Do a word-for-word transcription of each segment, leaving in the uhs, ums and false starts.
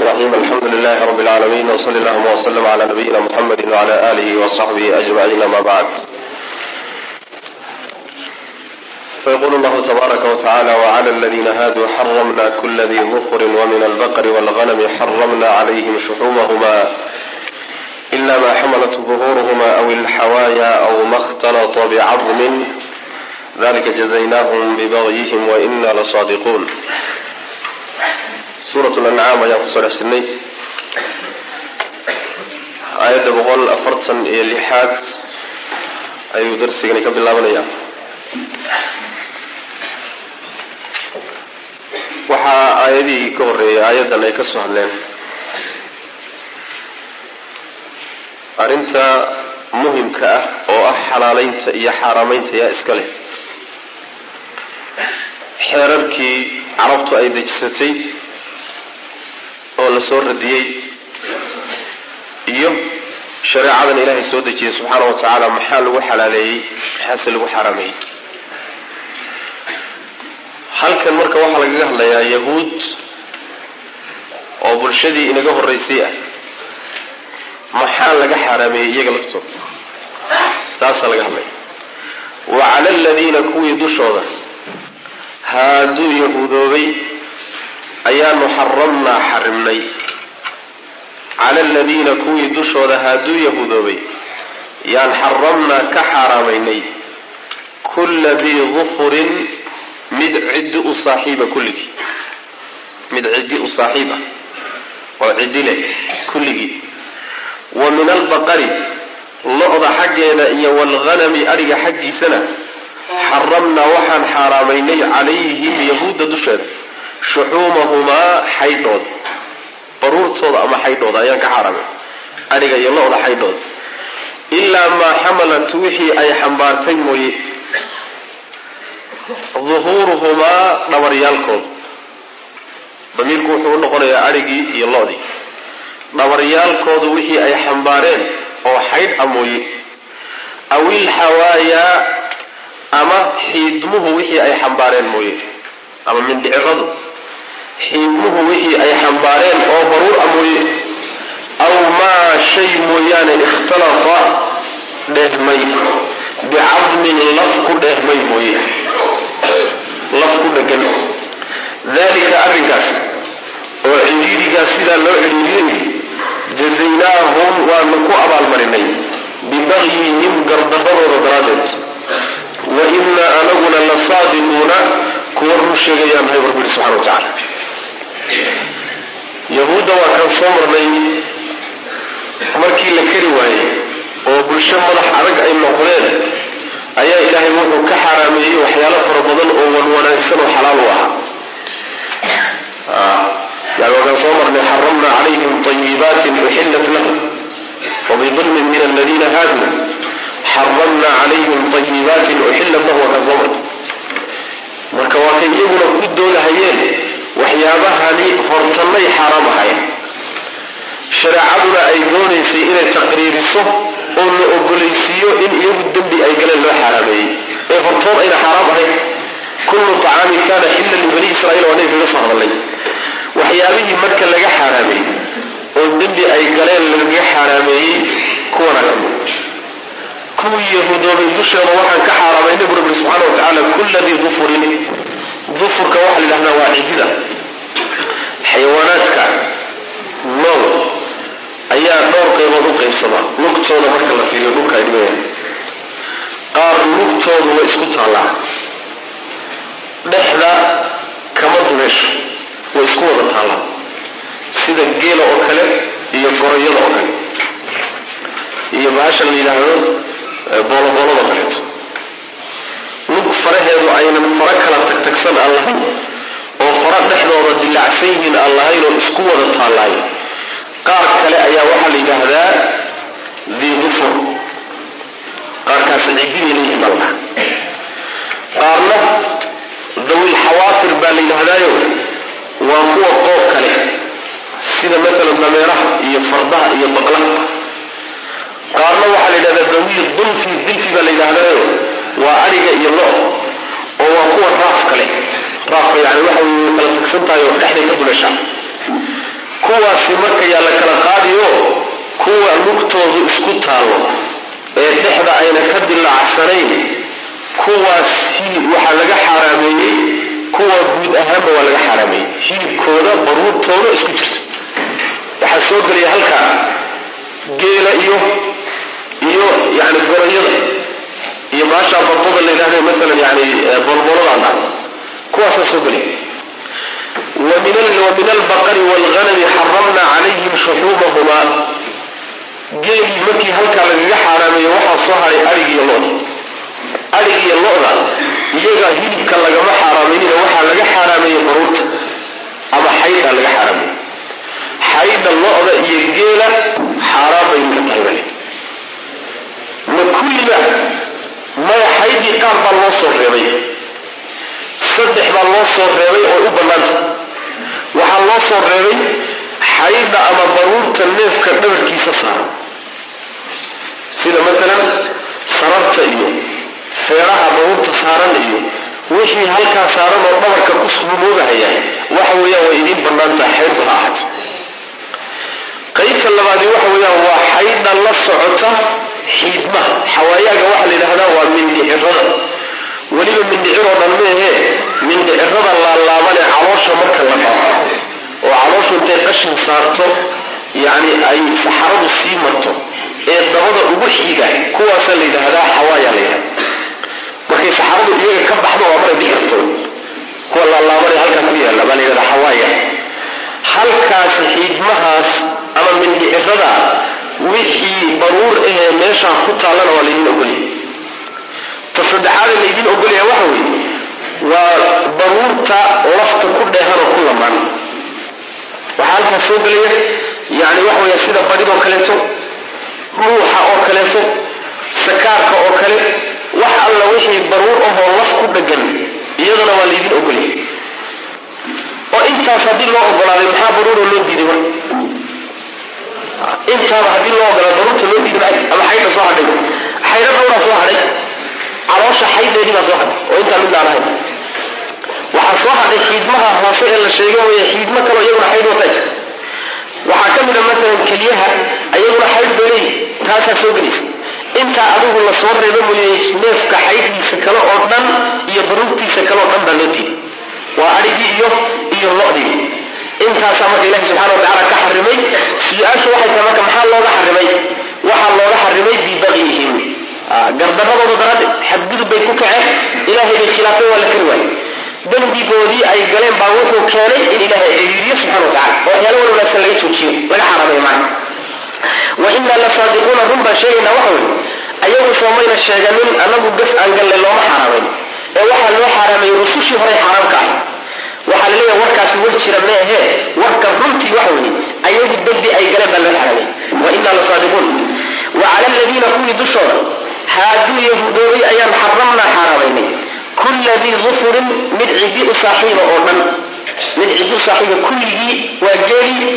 الرحيم الحمد لله رب العالمين وصلى الله وسلم على نبينا محمد وعلى آله وصحبه أجمعين ما بعد. فيقول الله تبارك وتعالى: وعلى الذين هادوا حرمنا كل ذي ظفر ومن البقر والغنم حرمنا عليهم شحومهما إلا ما حملت ظهورهما أو الحوايا أو ما اختلط بعظم ذلك جزيناهم ببغيهم وإنا لصادقون. سورة الأنعام ayaan kusoo dhex jirnay aayadda boqol afartan iyo lixaad ayuu darsigani ka bilaabanayaa. waxaa aayadihii ka horreeyay aayaddan ay ka soo hadleen arrinta muhimka ah oo ah xalaalaynta iyo xaaraamaynta yaa iska leh, xeerarkii carabtu ay dejisatay oo la soo radiyey iyo shareecadan ilaahay soo dejiyey subxaanahu wa tacaala maxaa lagu xalaaleeyey maxaase lagu xaaraameeyey. halkan marka waxaa lagaga hadlayaa yahuud oo bulshadii inaga horraysay ah, maxaa laga xaaraameeyey iyaga laftooda, saasaa laga hadlaya. wa cala aladiina kuwii dushooda haaduu yahuudoobay ayaanu xaramnaa xarimnay, cala aladiina kuwii dushooda haaduu yahuudoobay yaan xaramnaa ka xaaraamaynay kulla dii dufurin mid ciddi u saaxiiba kulligii, mid ciddi u saaxiiba oo ciddi leh kulligii. wa min albaqari lo-da xaggeeda iyo waalghanami adhiga xaggiisana xaramnaa waxaan xaaraamaynay calayhim yahuudda dusheeda shuxuumahumaa xaydhooda, baruurtooda ama xaydhooda ayaan ka xaaraamay, adhiga iyo lo-da xaydhooda, ilaa maa xamalat wixii ay xambaartay mooye duhuuruhumaa dhabaryaalkooda. damiirku wuxuu u noqonayaa adhigii iyo lo-dii, dhabaryaalkoodu wixii ay xambaareen oo xaydh a mooye, aw ilxawaayaa ama xiidmuhu wixii ay xambaareen mooye, ama mindhiciradu xiidmuhu wixii ay xambaareen oo baruur a mooye, aw maa shay mooyaane ikhtalata dheehmay bicadmin laf ku dheehmay mooye, laf ku dhegan. dalika arrinkaas oo cidhiidhigaas sidaa loo cidhiidhiyey jazaynaahum waanu ku abaalmarinay bibagyihim gardaradooda daraaddeed, wa inaa anaguna la saadiquuna kuwa run sheegayaan nahay rabbi subxana wa tacaala. yahuudda waa kaan soo marnay markii la keri waayey oo bulsho madax adag ay noqdeen ayaa ilaahay wuxuu ka xaaraameeyey waxyaalo fara badan oo wan wanaagsan oo xalaal u ahaa. yani waa kaan soo marnay xaramna calayhim طayibaatin uxillat lahum fabidulmin min aladiina haaduu xaramna calayhim طayibaatin uxillat lahum waa kaan soo marnay. marka waa kay iyaguna ku doodahayeen waxyaabahani hortannay xaaraam ahayn, shareecaduna ay doonaysay inay taqriiriso oo la ogolaysiiyo in iyagu dembi ay galeen loo xaaraameeyey ee hortood ayna xaaraam ahayn. kullu طacaamin kana xillan libani israiil waa nabi kaga soo hadalay. waxyaabihii marka laga xaaraameeyey oo dembi ay galeen lagaga xaaraameeyey kuwana ka mid. kuwii yahuudoobay dusheeda waxaan ka xaaraamaynay bu rabbi subxaana wa tacaala kulla dii dufurin. dufurka waxaa la yidhahdaa waa cidida xayawaanaadka nool ayaa dhowr qaybood u qaybsamaa. lugtooda marka la fiiriyo dhulka ay dhibayaan, qaar lugtoodu way isku taallaa, dhexda kama dumeesho, way isku wada taallaa, sida geela oo kale iyo gorayada oo kale iyo bahasha la yidhaahdo booloboolada oo kaleeto. lug faraheedu aynan fara kala tagtagsan aan lahayn oo fara dhexdooda dilacsan yihiin aan lahayn oo isku wada taallaay. qaar kale ayaa waxaa la yidhaahdaa dii dufur, qaarkaas ciddinay leeyihiin baa la dhaha. qaarna dawil xawaafir baa la yidhaahdaayo waa kuwa qoob kale sida maalan dameeraha iyo fardaha iyo baqlaha. qaarna waxaa la yidhahdaa dawiil dulfi dilfi baa la yidhaahdaayo waa adhiga iyo lo oo waa kuwa raaf kale. raafka yani waxa way kala tagsan tahay oo dhexday ka dulashaa. kuwaasi marka yaa la kala qaadiyo kuwa lugtoodu isku taalo ee dhexda ayna ka dilacsanayn kuwaasi waxaa laga xaaraameeyey kuwa guud ahaanba waa laga xaaraameeyey hilibkooda baruurtooda isku jirta waxaa soo gelaya halkaa geela iyo iyo yani gorayada iyo maashaa badada la yidhahda maalan yani bolbolada kuwaasaa soo gelaya ومن البقر والغنم حرمنا عليهم شحومهما geelii markii halkaa lagaga xaaraameeyo waxaa soo haray arigiiyo lo-da arigiiyo lo-da iyaga hilibka lagama xaaraameynina waxaa laga xaaraameeyey baruurta ama xaydha laga xaaraameeyey xaydha lo-da iyo geela xaaraan baynu ka tahay bale ma kulliba maya xaydii qaar baa loo soo reebay saddex baa loo soo reebay oo u bannaanta waxaa loo soo reebay xaydha ama baruurta neefka dhabarkiisa saaran sida maalan sararta iyo feeraha baruurta saaran iyo wixii halkaa saaran oo dhabarka ku sumoogahaya waxa weeyaan way idiin bannaantaha xaydhu ha ahaat qaybta labaadii waxa weeyaan waa xaydha la socota xiidmaha xawaayaaga waxaa la yidhahdaa waa mindhicirada weliba mindhiciroo dhan meehee mindhicirada laalaaban ee caloosha marka la dhaafo oo calooshu intay qashin saarto yani ay saxaradu sii marto ee dabada ugu xiga kuwaasa la yidhaahdaa xawaaya la yidhahda markay saxaradu iyaga ka baxdo waa maray bixirto kuwa laalaabanee halkaa ku yaalla baa la yidhahdaa xawaaya halkaasi xiidmahaas ama mindhicirada wixii baruur ahee meeshaa ku taallana waa laydin ogolyahay ta saddexaada laydin ogolyaha waxa weeye waa baruurta lafta ku dheehan oo ku lamaan waxaa halkaas soo gelaya yani waxa weya sida badhidoo kaleeto ruuxa oo kaleeto sakaarka oo kale wax alla wixii baruur ahoo laf ku dhegan iyadana waa laydin ogolyahay oo intaas haddii loo ogolaaday maxaa baruuroo loo diiday marka intaaba haddii loo ogolaaday baruurta loo diiday ama xaydha soo hadhay xaydha dhowraa soo hadhay caloosha xaydheedii baa soo hadhay oo intaa midaan ahayn waxaa soo hadhay xiidmaha hoose ee la sheega mooye xiidmo kaloo iyaguna xaydh wataa jirta waxaa ka mid a maalan keliyaha iyaguna xaydh bay leeyihi taasaa soo gelaysa intaa adigu la soo reeba mooye neefka xaydhiisa kale oo dhan iyo baruurtiisa kale oo dhan baa loo diiday waa adhigii iyo iyo lo-dii intaasaa marka ilahi subxana wa tacaala ka xarimay su-aashu waxay tahay marka maxaa looga xarimay waxaa looga xarimay bibagyihim gardaradooda daraaddeed xadgudub bay ku kaceen ilaahay bay khilaafeen waa la kari waayey dembigoodii ay galeen baa wuxuu keenay in ilaahay ciriiriyo subxana wa tacala oo waxyaalo wan wanaagsan laga joojiyo laga xaaraamayo macna wa inaa la saadiquuna run baan sheegaynaa waxa weye ayagu soomayna sheeganin anagu gas aan galle looma xaaraamayn ee waxaa loo xaaraamayey rusushii horay xaaraam ka ahay waxaa la leeyahay warkaasi war jira meehee warka runtii waxa weye ayagu dembi ay galeen baa loo xaaraamay wa inaa la saadiquun wa cala aladiina kuwii dushooda haaduu yahuudoobay ayaan xaramnaa xaaraamaynay kulla dii dufurin mid cidi u saaxiiba oo dhan mid cidi u saaxiiba kulligii waa geelii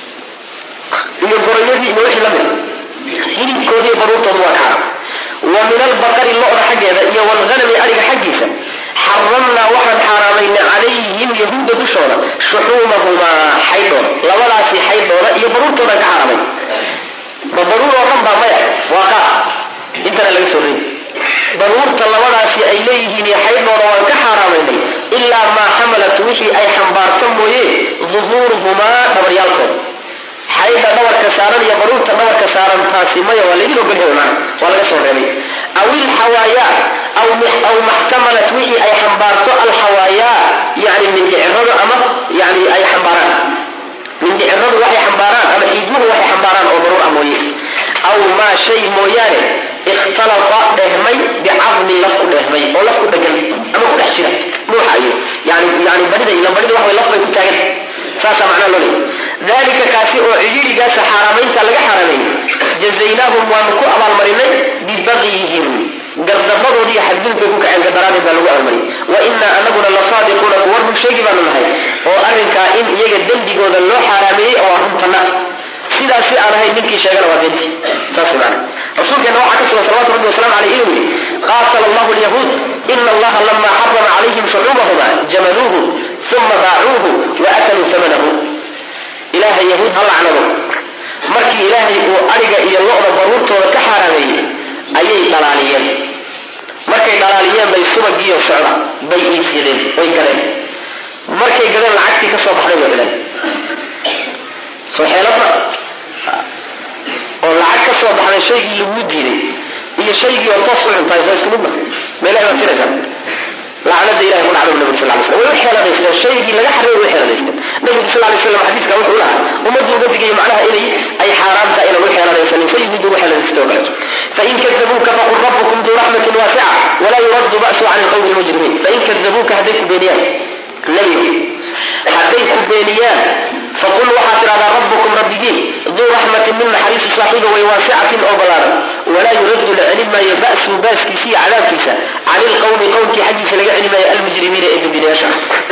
iyo gorayadii iyo wixii lamid hilibkoodii baruurtooda waa xaaraam wa min albaqari lo-da xaggeeda iyo walghanami ariga xaggiisa xaramnaa waxaan xaaraamaynay calayhim yahuudda dushooda shuxuumahumaa xaydhooda labadaasi xaydhooda iyo baruurtoodan ka xaaraamay ma baruur oo dhan baa maya waa qaar intana laga soo reebi baruurta labadaasi ay leeyihiin iyo xaydhooda waan ka xaaraamaynay ilaa maa xamalat wixii ay xambaarta mooye duhuuruhumaa dhabaryaalkooda xaydha dhabarka saaran iyo baruurta dhabarka saaran taasi maya waa laydin ogolyahay macna waa laga soo reebay aw ilxawaayaa aw aw maxtamalat wixii ay xambaarto alxawaayaa yani mindhicirada ama yani ay xambaaraan mindhiciradu waxay xambaaraan ama xiidmuhu waxay xambaaraan oo baruur ah mooye aw maa shay mooyaane ikhtalata dhehmay bicadmin laf ku dhehmay oo laf ku dhegan ama ku dhex jira ruuxa iyo yani yani badhida ila badhida wax way laf bay ku taaganta saasaa macnaha loo leeyahy dalika kaasi oo cidhiirigaasa xaaraamaynta laga xaaraameeyey jazaynaahum waanu ku abaalmarinay bibagyihim gardabadoodii xadgudubkay ku kaceen gadaraadeen baa lagu abaalmariyay wa inaa anaguna la saadiquuna kuwa run sheegi baanu nahay oo arrinkaa in iyaga dembigooda loo xaaraameeyey oo waa runtana sidaas si aan ahayn ninkii sheegana waa beenti saas maana rasuulkeena waxaa ka sugan salawatu rabbi wasalaamu caleyh inuu yidhi qaatala allahu alyahuud ina allaha lama xarama calayhim shucuubahuma jamaluuhu uma baacuuhu wa akaluu samanahu ilaahay yahuud ha lacnado markii ilaahay uu ariga iyo lo-da baruurtooda ka xaaraameeyey ayay dhalaaliyeen markay dhalaaliyeen bay subagiiyo socda bay iibsadeen way gadeen markay gadeen lacagtii ka soo baxday way gadeen soo xeeladna oo lacag ka soo baxday shaygii lagu diiday iyo shaygii oo toos u cuntaay soo isku midna meelaha ma tiraysan lacnada ilahay ku dhacday nabiga sallallahu alayhi wasallam way xeeladaysan shaygii laga xareeyay way xeeladaysan nabiga sallallahu alayhi wasallam xadiiska wuxuu lahaa ummadu uga digay macnaha inay ay xaaraamta inay u xeeladaysan shaygii ugu xeeladaysan oo kale فإن كذبوك فقل ربكم ذو رحمة واسعة ولا يرد بأسه عن القوم المجرمين فإن كذبوك هديك بينيان النبي هديك بينيان فقل وحاتر على ربكم ربكين ذو رحمة من حريص صاحبه وواسعة أو بلارا ولا يرد لعلم ما يبأس باس كسي على كسا عن القوم قوم كي حديث لعلم ما المجرمين إذن بنياشا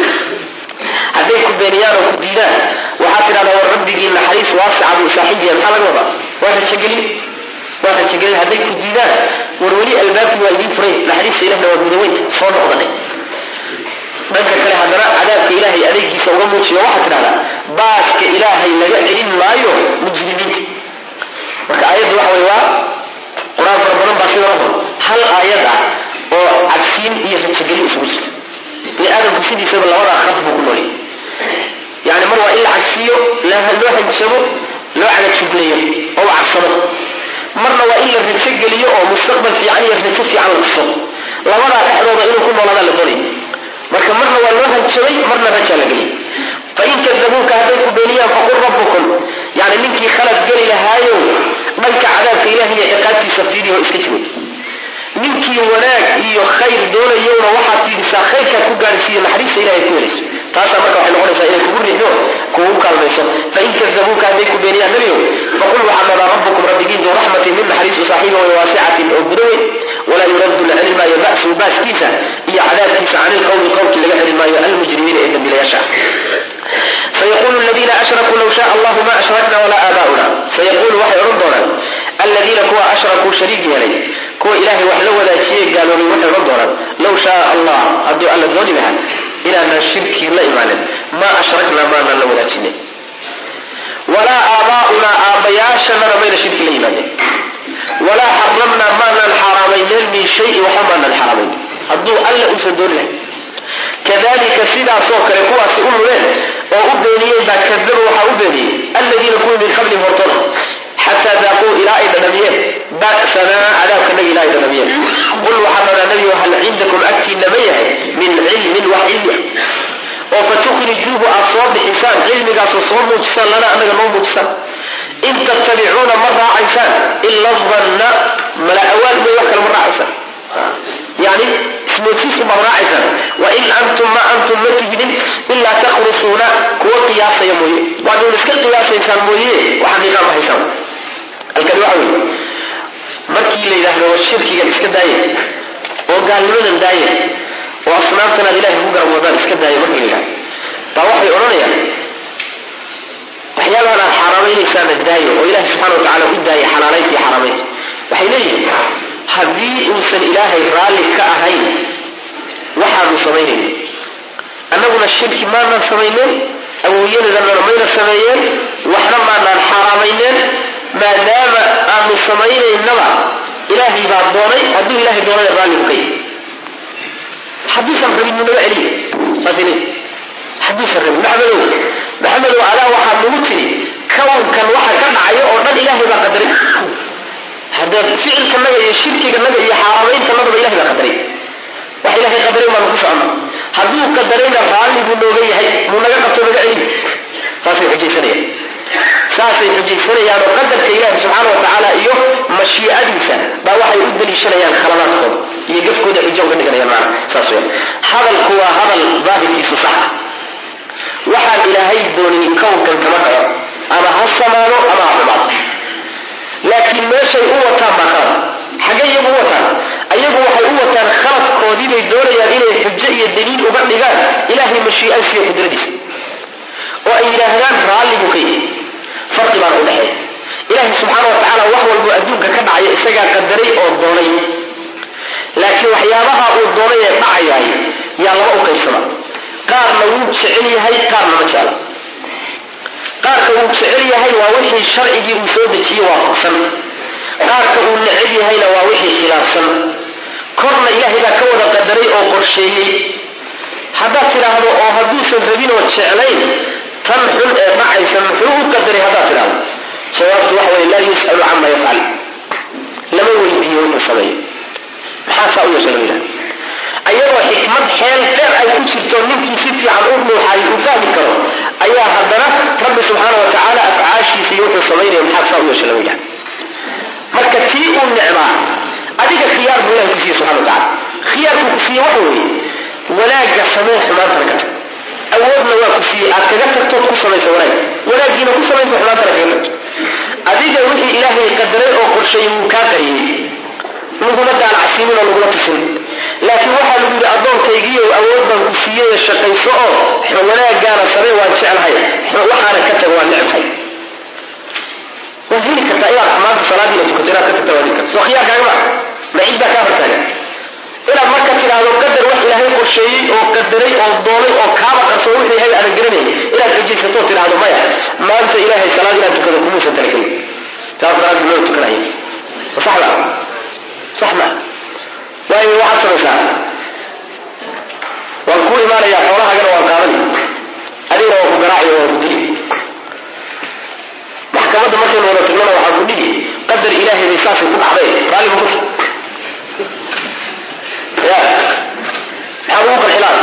هديك بينيان وكدينان وحاتر على ربكين حريص واسعة وصاحبه محلق وضع واحد شكلي واحد شكل هذيك الجدار ورولي الباب والدين فري لحديث إلهنا والمدوين صار نقضني بنك كله هذا عذاب إلهي عليك سوى موت واحد هذا باس كإلهي لجأ إلين لا يو مجرمين وكآيات واحد ويوا قرآن ربنا باسي ربنا هل آيات وعكسين يفتشكل اسمه لآدم كسيدي سبب الله وراء خطبه كله لي يعني مرة إلا عكسيه لا لوح يكسبه لوح على تشبليه أو عكسبه مرنا وإلا الرجل أو مستقبل في عني الرجل في عمل الصبر لا مرة أحرض إنه كل ولا لبني مركب مرنا والله شوي مرنا رجال لي فإن كذبوك هذيك بينيا فقل ربكم يعني منك خلق جري لهايو ملك عذاب إلهي إقامتي سفيري واستجمي منك وناك إيو خير دولة يوم واحد في لسا خير كاكو قارسية محريس إلهي كويس تاسا مركب وحين نقول إلهي كبر نحنو كوهم كالبيسو فإن كذبوك هذيك بينيا نبيو فقل وحمد ربكم ربكين ذو رحمة من حريص صاحبه وواسعة أبدوي ولا يرد لعلم ما يبأس وباس كيسا هي عذاب كيسا عن القوم قوم لعلم ما المجرمين إذن بلا يشاء سيقول الذين أشركوا لو شاء الله ما أشركنا ولا آباؤنا سيقول وحي ربنا الذين كوا أشركوا شريك إليه كوا إلهي وحلو ولا شيء قالوا لي وحي ربنا لو شاء الله أبدو أن الظلم لها إلى أن الشرك لا إيمانا ما أشركنا ما نلو ولا شيء ولا آباؤنا آبياشنا بين الشرك لا إيمانا ولا حرمنا ما الحرامين من شيء وحرمنا الحرامين أبدو ألا أسدر له كذلك سيدا صوكر يقوى سيقول له وأبني إذا كذبوا وحأبني الذين كانوا من قبل مرطنا حتى ذاقوا إلى إذا نبيين بأسنا عذاب كنبي إلى إذا نبيين قل وحمنا نبي وهل عندكم أكتي النبيه من علم وحلم وفتخرجوه أصواب حسان علمك أصواب مجسان لنا أنك نوم مجسان إن تتبعون مرة عيسان إلا الظن ملا أول بيوكل مرة عيسان يعني اسموسيس مرة عيسان وإن أنتم ما أنتم متجدين إلا تخرصون كوا قياس يمويه وعندما نسكت قياس إنسان مويه وحقيقة ما حسان الكلمة أول مركي لإله لو الشرك قال اسكت دايه وقال لمن دايه وأصنامتنا إله مقرب وضان اسكت دايه مركي لإله فوحي أرونيا أحيانا الحرامين إنسان الدايه وإله سبحانه وتعالى الدايه حلاليتي حراميتي وحينيه haddii uusan ilaahay raalli ka ahayn waxaanu samaynayna annaguna shirki maanaan samaynen awooyadeedana mayna sameeyeen waxna maanaan xaaraamayneen maadaama aanu samaynaynaba ilaahay baa doonay hadduu ilaahay doonay raalli ku kay hadduusan rabin naga celiyo saasini hadduusan rabin maxamedow maxamedow alaa waxaa nagu tiri kownkan waxa ka dhacayo oo dhan ilaahay baa qadaray هذا فعل كما يشرك كما يحارمين كما ضد إله قدرين وإله قدرين ما نقص عنه هذو قدرين الغالب النوبي هي منجا قطر العلم ساسي حجي سريع ساسي حجي سريع يعني قدر كإله سبحانه وتعالى إيوه مشيئة إنسان بواحد يؤدي للشريع الخلالات يقف كده الجو كده يا معنا ساسي هذا القوى هذا الظاهر في صح وحد إلهي دوني كون كما قال أنا هالسمانو أنا أعلم لكن ما شيء هو تام بكر حاجة هو تام أيه هو هو تام خلق قديم الدولة يعني حجية الدليل وبعد قال إلهي مشي ألف يقدرني وأي إلهان رالي بقي فرق ما نقول حين إلهي سبحانه وتعالى وهو المؤدون ككبع يسجع قدري أو الدولي لكن وحيابها أو الدولي معي يا الله أوكي سما قارن وجه علي هاي قارن ما شاء الله qaarka uu jecel yahay waa wixii sharcigii uu soo dejiyey waafaqsan qaarka uu neceb yahayna waa wixii khilaafsan korna ilaahay baa ka wada qadaray oo qorsheeyey haddaad tidhaahdo oo hadduusan rabin oo jeclayn tan xun ee dhacaysa muxuu u qadaray haddaad tidhaahdo jawaabtu waxa weye laa yus'alu cama yafcal lama weydiiyo wuxuu sameeyo maxaa saa u yeesha lagu yidhahda ayagoo xikmad xeel dheer ay ku jirto ninkii si fiican u dhuuxay uu fahmi karo ayaa haddana rabbi subxaana wa tacaala afcaashiisa iyo wuxuu samaynaya maxaa saa u yeesha lagu yidhahda marka tii uu necbaa adiga khiyaar buu ilahay ku siiyey subxana wa tacala khiyaarkuu ku siiye waxa weeye wanaagga samee xumaantana ka tag awoodna waa ku siiyey aad kaga tagtood ku samaysa wanaag wanaaggiina ku samaysa xumaantana kaga tagto adiga wixii ilaahay qadaray oo qorsheeyey wuu kaa qariyey laguma daalacsiinin oo lagula tusin laakiin waxaa lagu yidhi addoonkaygiiyo awood baan ku siiyey shaqayso oo wanaaggaana samee waan jeclahay waxaana ka tag waan necbahay waad heli kartaa inaad xumaanta salaadiina tukato inaad ka tagta waad heli karta soo khiyaarkaagama ma cid baa kaa hortaagan inaad marka tidhaahdo qadar wax ilaahay qorsheeyey oo qadaray oo doonay oo kaaba qarsoon wixii ilaahay aadan garanayn inaad xujaysato tidhaahdo maya maanta ilaahay salaad inaad tukado kumuusan talagelin taas daraaddeed loo tukanaya sax ma sax ma waayo waxaad samaysaa waan kuu imaanayaa xoolahaagana waan qaadan adigana waan ku garaaciyo waan ku dili maxkamadda markaynu wada tagnana waxaan ku dhigi qadar ilaahay bay saasay ku dhacday raalli ma ku tahay ya maxaa ugu qarxilaan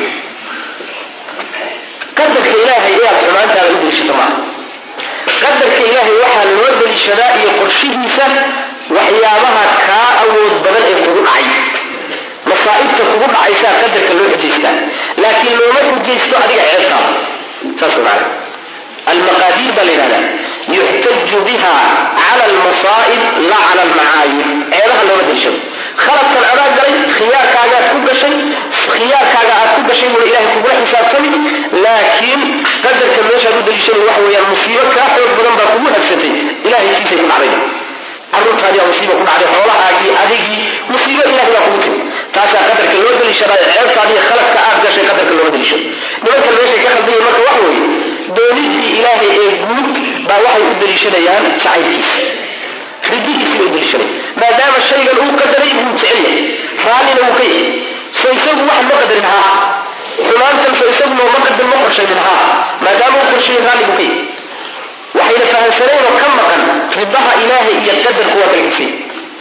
qadarka ilaahay inaad xumaantaada u deliishato maaha qadarka ilaahay waxaa loo deliishadaa iyo qorshihiisa waxyaabaha kaa awood badan ee kugu dhacay masaa'ibta kugu dhacaysaa qadarka loo xujaystaa laakiin looma xujaysto adiga ceebtaada saas macana almaqaadiir baa la yidhahdaa yuxtaju biha cala almasaa'ib laa cala almacaayib ceebaha looma deliishado khaladkan adaa galay khiyaarkaagaad ku gashay khiyaarkaaga aad ku gashay buna ilahay kugula xisaabtami laakiin qadarka meeshaad u deliishanay waxa weeyaan musiibo kaa xoog badan baa kugu hagsatay ilahay kiisay ku dhacday carruurtaadii aa musiiba ku dhacday xoolahaagii adigii musiibo ilahay baa kugu timi taasaa qadarka loo deliishadaa ceebtaadiiyo khaladka aad gashay qadarka looma deliishado nimankan meeshay ka khaldayeen marka waxa weeye doonidii ilaahay ee guud baa waxay u deliishanayaan jacaylkiisa ridigiisii u deliishanay maadaama shaygan uu qadaray wuu jecel yahay raallina wuu ka yahay so isagu waxan ma qadarin haa xumaantan so isagu nooma qadar ma qorshaynin haa maadaama uu qorshayin raalli buu ka yahay waxayna fahamsanayn oo ka maqan ridaha ilaahay iyo qadarku waa kala gesay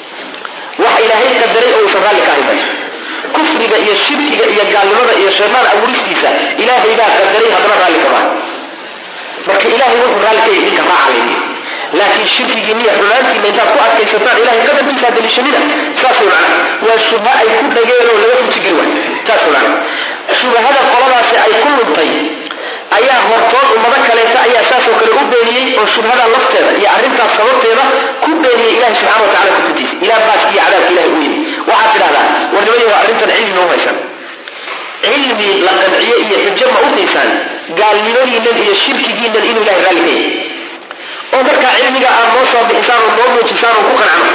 waxa ilaahay qadaray oo uusan raalli ka ahayn mayso kufriga iyo shirkiga iyo gaalnimada iyo shaydaan abuuristiisa ilaahay baa qadaray haddana raalli ka maaha marka ilaahay wuxuu raalli ka yahay idinka raaca leeyihi laakiin shirkigiina iyo xumaantiina intaad ku adkaysataan ilahay qadarkiisaa deliishanina saas way macnaha waa shubha ay ku dhageen oo laga fujigeli waay saas way macnaha shubahada qoladaasi ay ku luntay ayaa hortood ummado kaleeta ayaa saasoo kale u beeniyey oo shubhada lafteeda iyo arrintaas sababteeda ku beeniyey ilahay subxana wa tacala kutubtiisa ilaa baaska iyo cadaabka ilahay u yimi waxaad tidhahdaa war nimayaho arrintan cilmi ma u haysan cilmi la qanciye iyo xujo ma u haysaan gaalnimadiinan iyo shirkigiinan inuu ilahay raalli ka yahay oo markaa cilmiga aad noo soo bixisaan oo noo muujisaan oo ku qancno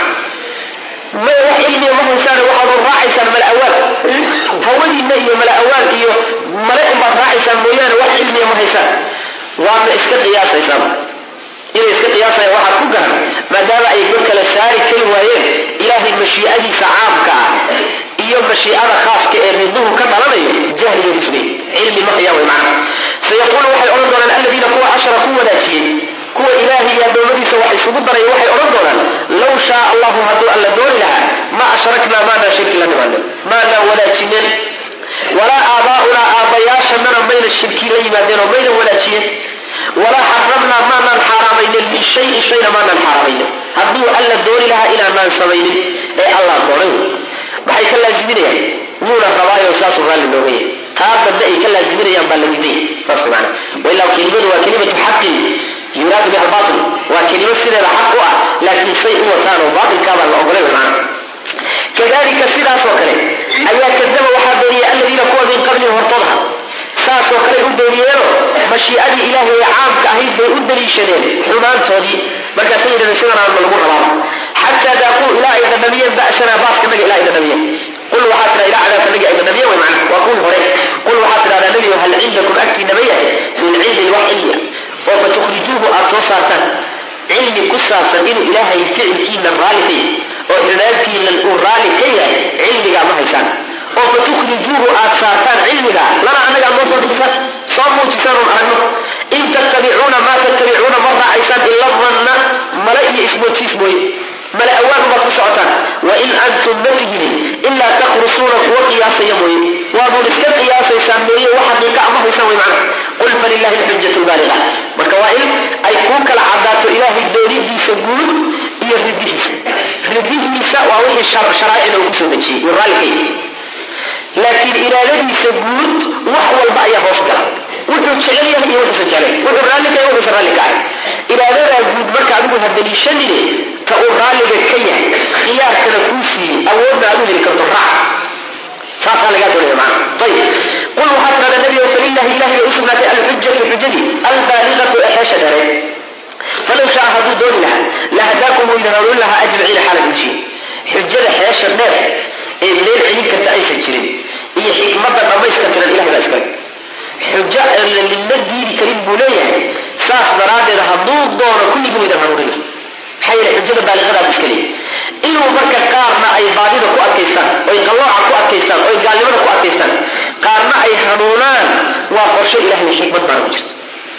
may wax cilmiga ma haysaan waxaad u raacaysaan mala awaal hawadiina iyo mala awaal iyo male unbaad raacaysaan mooyaane wax cilmiga ma haysaan waadna iska qiyaasaysaan inay iska qiyaasayaan waxaad ku garan maadaama ay ka kala saari kari waayeen ilaahay mashiicadiisa caamka ah iyo mashiicada khaaska ee riduhu ka dhalanayo jahliga ismay cilmi ma hayaan way macna sayaquulu waxay odhan doonaan aladiina kuwa ashraku wadaajiyey kuwa ilaahay iyo adoomadiisa wax isugu daray waxay odhan doonaan law shaa allahu hadduu alla dooni lahaa ma ashraknaa maanaa shirki la nimaanin maanaa wadaajinen walaa aabaa'unaa aabbayaashanana mayna shirki la yimaadeen oo mayna wadaajiyeen walaa xaramnaa maanaan xaaraamaynin min shayin shayna maanaan xaaraamaynin hadduu alla dooni lahaa inaanaan samaynin ee allah doonay maxay ka laaziminayaan wuuna rabaayo saasuu raalli nooga yahay taa dambe ay ka laaziminayaan baa la diiday saas macana wailaa kelimadu waa kelimatu xaqin yuraadu biha albaatil waa kelimo sideeda xaq u ah laakiin say u wataan oo baatilkaabaa la ogolay macana kadalika sidaas oo kale ayaa kadaba waxaa beeniyey aladiina kuwa min qablihim hortoodaha saasoo kale u beeniyeenoo mashiicadii ilaahay ee caamka ahayd bay u daliishadeen xumaantoodii markaasay yidhahdeen sidanaanma lagu rabaaba xataa daaquu ilaa ay dhadhamiyeen ba'sanaa baaskanaga ilaa ay dhadhamiyeen qul waxaa tidha ilaa cadaabkanaga ay dhadhamiyeen way macana waa kuwii hore qul waxaa tidhahdaa nebigo hal cindakum agtiina ma yahay min cilmin wax cilmiya oo fatukhrijuuhu aad soo saartaan cilmi ku saabsan inuu ilaahay ficilkiina raalli ka yahay oo irdaadkiina uu raalli ka yahay cilmigaa ma haysaan oo fatukhrijuuhu aad saartaan cilmiga lana annaga aad noo soo dhigtaan soo muujisaan oon aragno in tattabicuuna maa tattabicuuna ma raacaysaan ila danna mala iyo ismoodsiis mooye mala awaan baad ku socotaan wain antum ma tihinin ilaa takhrusuuna kuwa qiyaasaya mooye waaduun iska qiyaasaysaan mooye waxaad ninka ama haysaan way macna qul falilahi alxujatu lbaaliga marka waa in ay kuu kala cadaato ilaahay doonidiisa guud iyo ridihiisa ridihiisa waa wixii sharaa'icda uu kusoo dejiyey iyo raallikay laakiin iraadadiisa guud wax walba ayaa hoos gala wuxuu jecel yahay iyo wuxuusan jeclayn wuxuu raalli ka yahay wuxuusan raalli ka ahay iraadadaa guud marka adigu ha daliishanine ta uu raalliga ka yahay khiyaarkana kuu siiyey awoodna aad u heli karto raaca saasaa lagaa doonaya macana ayib qul waxaa tidhahda nebigo falilahi ilahi bay u sugnaatay alxujatu xujadii albaaligatu ee xeesha dheereed falow shaa hadduu dooni lahaa lahadaakum wuu idin hanuunin lahaa ajmaciina xaala gujiye xujada xeesha dheer ee meel celin karta aysan jirin iyo xikmadda dhammayska tiran ilahay baa iskale xujo aan lina diidi karin buu leeyahay saas daraaddeed hadduu doono kulliguu idin hanuunin laha maxaa yeele xujada baaliqadaas iska leeyahy inuu marka qaarna ay baadida ku adkaystaan oy qallooca ku adkaystaan oy gaalnimada ku adkaystaan qaarna ay hanuunaan waa qorsho ilahay xikmad baana ku jirta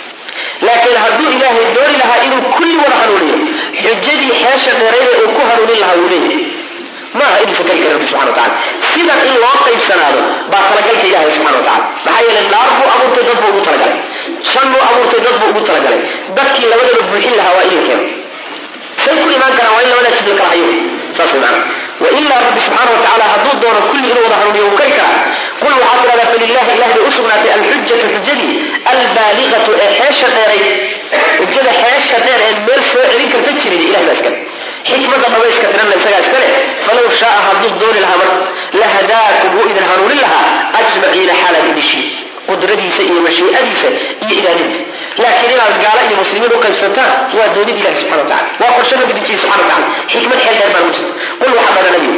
laakiin hadduu ilaahay dooni lahaa inuu kulli wada hanuuniyo xujadii xeesha dheerayda uu ku hanuunin lahaa wuu leeyahay maaha inuusan kali karin rabbi subxana wa tacala sidan in loo qaybsanaado baa talagalka ilahay subxana wa tacala maxaa yeele naar buu abuurtay dad buu ugu talagalay shan buu abuurtay dad buu ugu talagalay dadkii labadaba buuxin lahaa waa inay keeno say ku imaan karaan waa in labadaa jid la kala hayo saas way macana wailaa rabbi subxaana wa tacala hadduu doono kulli inuu wada hanuuniyo wuu kari karaa qul waxaa tidhahdaa falilahi ilah bay u sugnaatay alxujatu xujadii albaaligatu ee xeesha dheeray xujada xeesha dheer ee meel soo celin karta jirin ilahay baa iskale xikmadda dhamayska tiranna isagaa iskale falow shaaa hadduu dooni lahaa mar lahadaakum wuu idin hanuunin lahaa ajmaciina xaalaad idhishi qudradiisa iyo mashiicadiisa iyo iraadadiisa laakiin inaad gaalo iyo muslimiin u qaybsataan waa doonid ilahi subxana wa tacala waa qorsho rabbi dejiyey subxana wa tacala xikmad xeel dheer baan ugu jirta qul waxaa dhada nabigu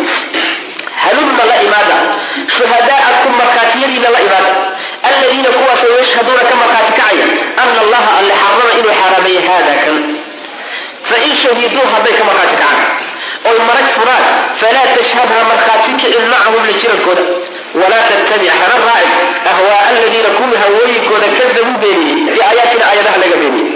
halumma la imaada shuhadaa'akum markhaatiyadiina la imaada aladiina kuwaasoo yashhaduuna ka markhaati kacaya ana allaha alle xarama inuu xaaraameeyey haada kan fain shahiduu hadday ka markhaati kacaan oy marag furaan falaa tashhadha markhaati kicin macahum la jirankooda walaa tattabic hana raacin ahwaa aladiina kuwii hawooyinkooda kadabuu beeniyey biaayaatina aayadaha laga beeniyey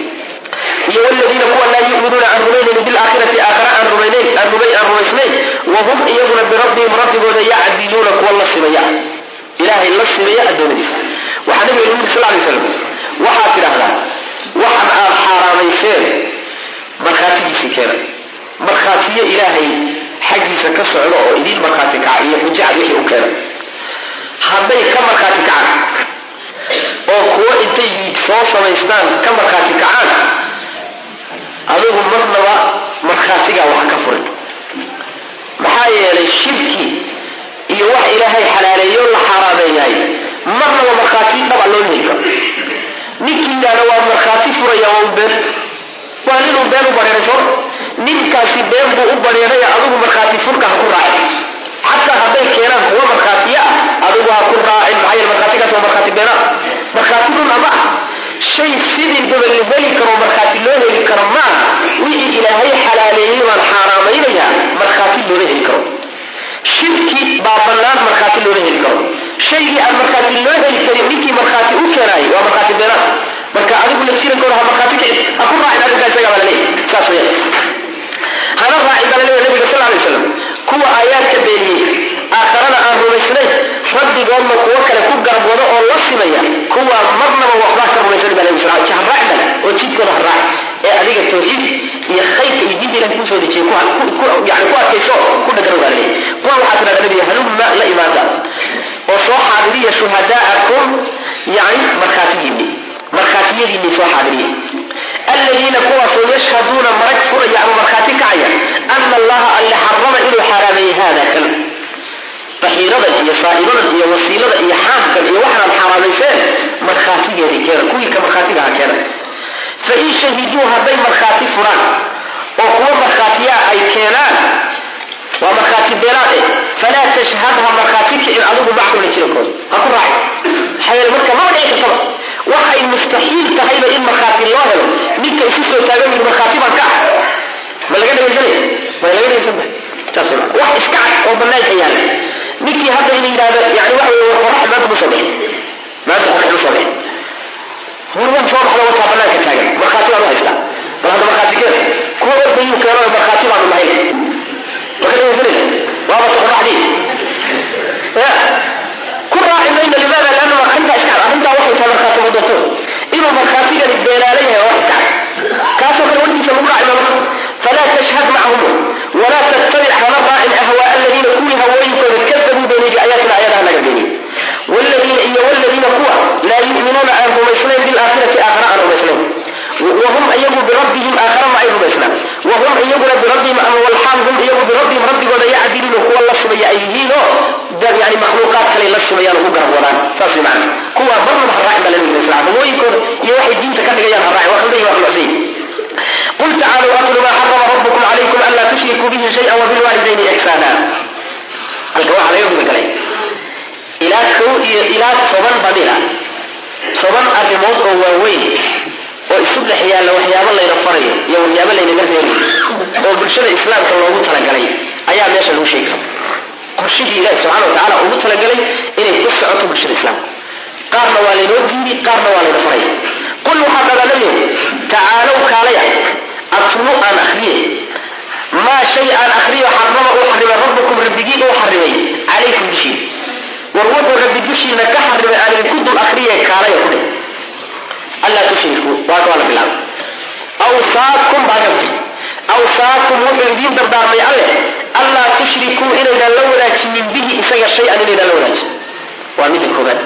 iyo waladiina kuwa laa yu'minuuna aan rumaynayni bilaakhirati aakhara aan rumaynayn aan rumay aan rumaysnayn wahum iyaguna birabbihim rabbigooda yacdiluuna kuwa la simaya ilaahay la simaya addoomadiisa waxaa nabiga yuri sal lay slam waxaad tidhaahdaa waxan aad xaaraamayseen markhaatigiisii keena markhaatiyo ilaahay xaggiisa ka socda oo idiin markhaati kaca iyo xujacad wixii u keena hadday ka markhaati kacaan oo kuwo intay soo samaystaan ka markhaati kacaan adigu marnaba markhaatigaa wax ka furin maxaa yeelay shirki iyo wax ilaahay xalaaleeyo la xaaraameeyahay marnaba markhaati dhaba loo heli karo ninkiidaana waa markhaati furaya waa u been waa ninuu been u bareeray soo ninkaasi been buu u bareeray adigu markhaati furka ha ku raacin xataa hadday keenaan kuwa markhaatiya ah adigu ha ku raacin maxaa yeele markhaatigaas waa markhaati beenaa markhaati run ama ah shay sidii gobol la heli karo markhaati loo heli karo ma aha wixii ilaahay xalaaleeyey baan xaaraamaynayaa markhaati loola heli karo shirki baa bannaan markhaati loola heli karo shaygii aan markhaati loo heli karin ninkii markhaati u keenaayay waa markhaati beenaa marka adigu la jirankooda ha markhaati kicin ha ku raacin arrinkaa isagaa baa la leeyahy saas weya hana raacin baa la leeyahy nabiga sal alay wasalam kuwa aayaadka beeniyey aakharana aan rumaysnayn rabbigoodna kuwo kale ku garab wado oo la simaya kuwa marnaba waxbaa ka rumaysan baa nabiga sal ha raacin bale oo jidkooda ha raac ee adiga tawxiid iyo khayrka iyo diinta ilahi kuusoo dejiyay yani ku adkayso ku dhagano baa la leeyahy kuwa waxaa tidhahda nabiga halumma la imaada oo soo xaadiriya shuhadaa'akum yani markhaatigiinni markhaatiyadiinni soo xaadiriya aladiina kuwaasoo yashhaduuna marag furaya ama markhaati kacaya ana allaha alle xarama inuu xaaraameeyey haada kan baxiiradan iyo saa'ibadan iyo wasiilada iyo xaamkan iyo waxaanaad xaaraamayseen markhaatigeedii keena kuwii ka markhaatigaha keena fain shahiduu hadday markhaati furaan oo kuwa markhaatiyaa ay keenaan waa markhaati beenaad eh falaa tashhadha markhaati kicin adigu macahum la jirankooda ha ku raacin maxaa yeele marka maba dhici kartaba waxay mustaxiil tahayba in markhaati loo helo ninka isu soo taagan yiri markhaati baan ka ah ma laga dhagaysanaya ma laga dhagaysanba taas wax iska cad oo banaanka yaala ninkii hadda inuu yidhaahdo yani waxa weeye war qorax maanta ma soo bixin maanta qorax ma soo bixin warwan soo baxda wataa banaanka taagan markhaati baan u haystaa bal hadda markhaati keena kuwa ordayu keeno markhaati baanu lahayn maka dhagaysanaysa waaba toqoraxdii ya ku raaci mayna limaada laanna markanta iska cad arrintaa waxay tahay markhaati wadato inuu markhaatigani beelaala yahay oo wax iska cad kaasoo kale warkiisa lagu raaci maayo فلا تشهد معهم ولا تتبع هنا راعي أهواء الذين كل هوائك كذبوا بين بآياتنا آياتنا نجدين والذين إيا والذين قوة لا يؤمنون عنهم إسلام بالآخرة آخر عنهم إسلام وهم أيقوا بربهم آخر معهم إسلام وهم أيقوا بربهم أما والحام هم أيقوا بربهم ربي ولا يعدلون هو الله سبيا أيهين يعني مخلوقات خلي الله سبيا له قرب ولا فاسي معنا قوة برنهم الراعي بلن الإسلام ويكون يوحي الدين تكتك يا الراعي وخلده وخلصين قل تعالوا أتل ما حرم ربكم عليكم ألا تشركوا به شيئا وبالوالدين إحسانا الكواء على يوم ذكرين إلى كو إلى صبن بديلا صبن الرموت ووين وإسد حيال لو حيال الله ينفري يوم يابل لين نفهم وبالشرع الإسلام كان الله تعالى قالي أيام يشهد شيء قرشه الله سبحانه وتعالى الله تعالى قالي إنه تسعته بالشرع الإسلام قارنا والين وديني قارنا والين فري قل هذا لم تعالوا كاليا أطلوا أن أخريه ما شيء أن أخريه حرمه وحرم ربكم ربكي وحرمه عليكم بشيء وروض ربكي بشيء لك حرم أن يكون الأخريه كاليا كله ألا تشركوا وأطوال بالله أوصاكم بعدم أوصاكم وحرمين دردار من الله ألا تشركوا إلى اللولاك من به إساق شيئا إلى اللولاك ومن الكبات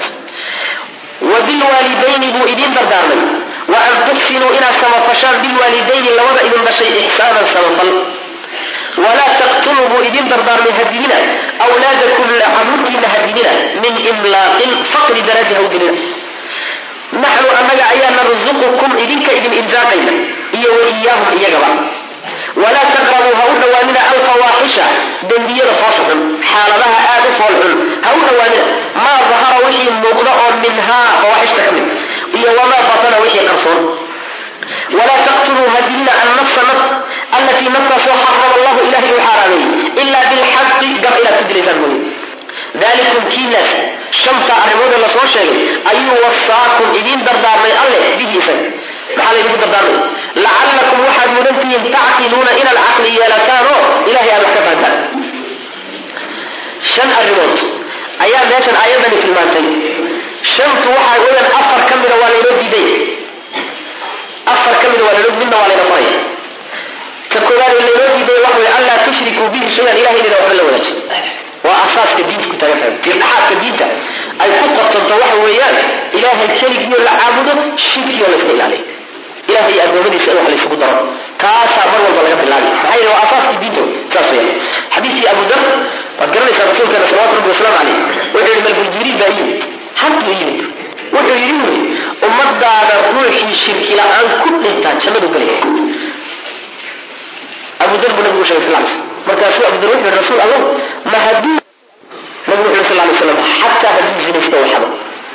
وبالوالدين بو إذن دردارمي وأن تحسنوا إلى سمفشان بالوالدين لوضع إذن بشيء إحسانا سمفل ولا تقتلوا بو إذن دردارمي هدينا أولادكم لعبوكي لهدينا من إملاق فقر درجة ودنا نحن أمج عيانا نرزقكم إذن كإذن إنزاقين إيا وإياهم إيا جبع ولا تقربوا هؤلاء وامنا الفواحشة دندية فاصحا حال لها آدف والعلم هؤلاء وامنا ما ظهر وحي مغضاء منها فواحش تكمل وما بطن وحي قرصون ولا تقتلوا هدينا النفس نفس التي نفس حرم الله إله الحرامين إلا بالحق قبل إلى تدريس المهم ذلكم كيناس شمطة الرمود الله صلى الله عليه وسلم أي وصاكم إذين دردار من الله به سن محل يجب دردار لعلكم واحد منتين تعقلون إلى العقل يلتانو إلهي أبو حكفة شن الرمود أيام ناشن أيضا في المانتين شمط واحد يقول أفر كمل ولا يرد دي أفر كمل ولا يرد منا ولا يرفعي تقولان اللي يرد دي وحوي ألا تشركوا به شيئا إلهي لنا وحل ولاج وأساس كدين كنت يفهم في الحاق كدين أي فقط تنتوح وياه إلهي الشرك يقول عابده الشرك يقول اسمه عليه إلهي أبومدي سألوح عليه سبود رب كاسا مروا البلغة في العالم فحيث هو أساس كدين ساسويا حديثي أبو ذر فقرني سأرسول كان صلوات ربي وسلام عليه وإذن ملك الجبريل بأيه حتى يجب wuxuu yidhi wuri ummadaada ruuxii shirki la-aan ku dhintaa jannadu gelaya abu dar buu nabigu sheegay sal slam markaasuu abu dar wuxuu yidhi rasuul allah ma hadduu nabigu wuxuu sal alay slam xataa hadduu zinaysta waxado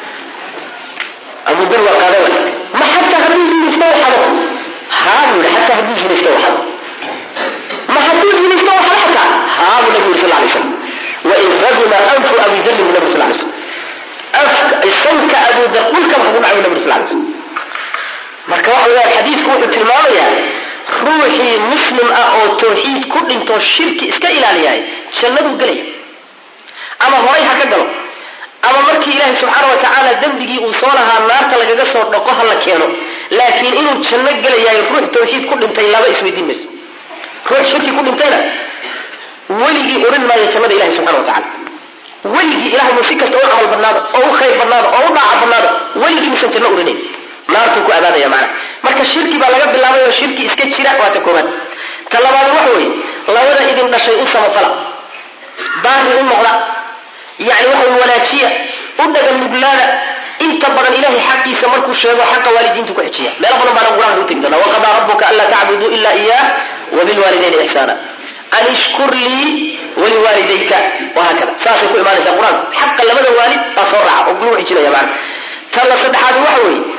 abu dar waa qaadada ma xataa hadduu zinaysta waxado haa buu yidhi xataa hadduu zinaysta waxado ma hadduu zinaysta waxado xataa haa buu nabigu yidhi sal alay slam wain raguna anfu abi dar buu nabigu sal alay slam السمك أبو دقول كما قلنا عن النبي صلى الله عليه وسلم marka waxa weeye xadiisku wuxuu tilmaamayaa ruuxii muslim ah oo tawxiid ku dhinto shirki iska ilaaliyay jannadu galay ama horay ha ka galo ama markii ilaahay subxaanahu wa ta'ala dambigii uu soo lahaa naarta lagaga soo dhaqo hal keeno laakiin inuu janno galayaay ruux tawxiid ku dhintay laba isweydiin mayso ruux shirki ku dhintayna waligii urin maayo jannada ilaahay subxaanahu wa ta'ala weligii ilaahay uu si kasta u camal badnaado oo u khayr badnaado oo u dhaaca badnaado weligii misan janno urinay naartu ku abaadaya macna marka shirki baa laga bilaabay oo shirki iska jira waa ta koobaad ta labaad waxa weeye labada idin dhashay u samafala baari u noqda yani waxa uu wanaajiya u dhagan muglaada inta badan ilaahay xaqiisa markuu sheego xaqa waalidiintu ku xijiya meel badan baan quraanka u tigdana wa qada rabbuka alla ta'budu illa iyyah wa bil walidayni ihsana an ishkur li wa li walidayka wa hakada saasay ku imaanaysa quraan xaqa labada waalid asraa oo guu xijinaya macna ta la saddexaad waxa weeye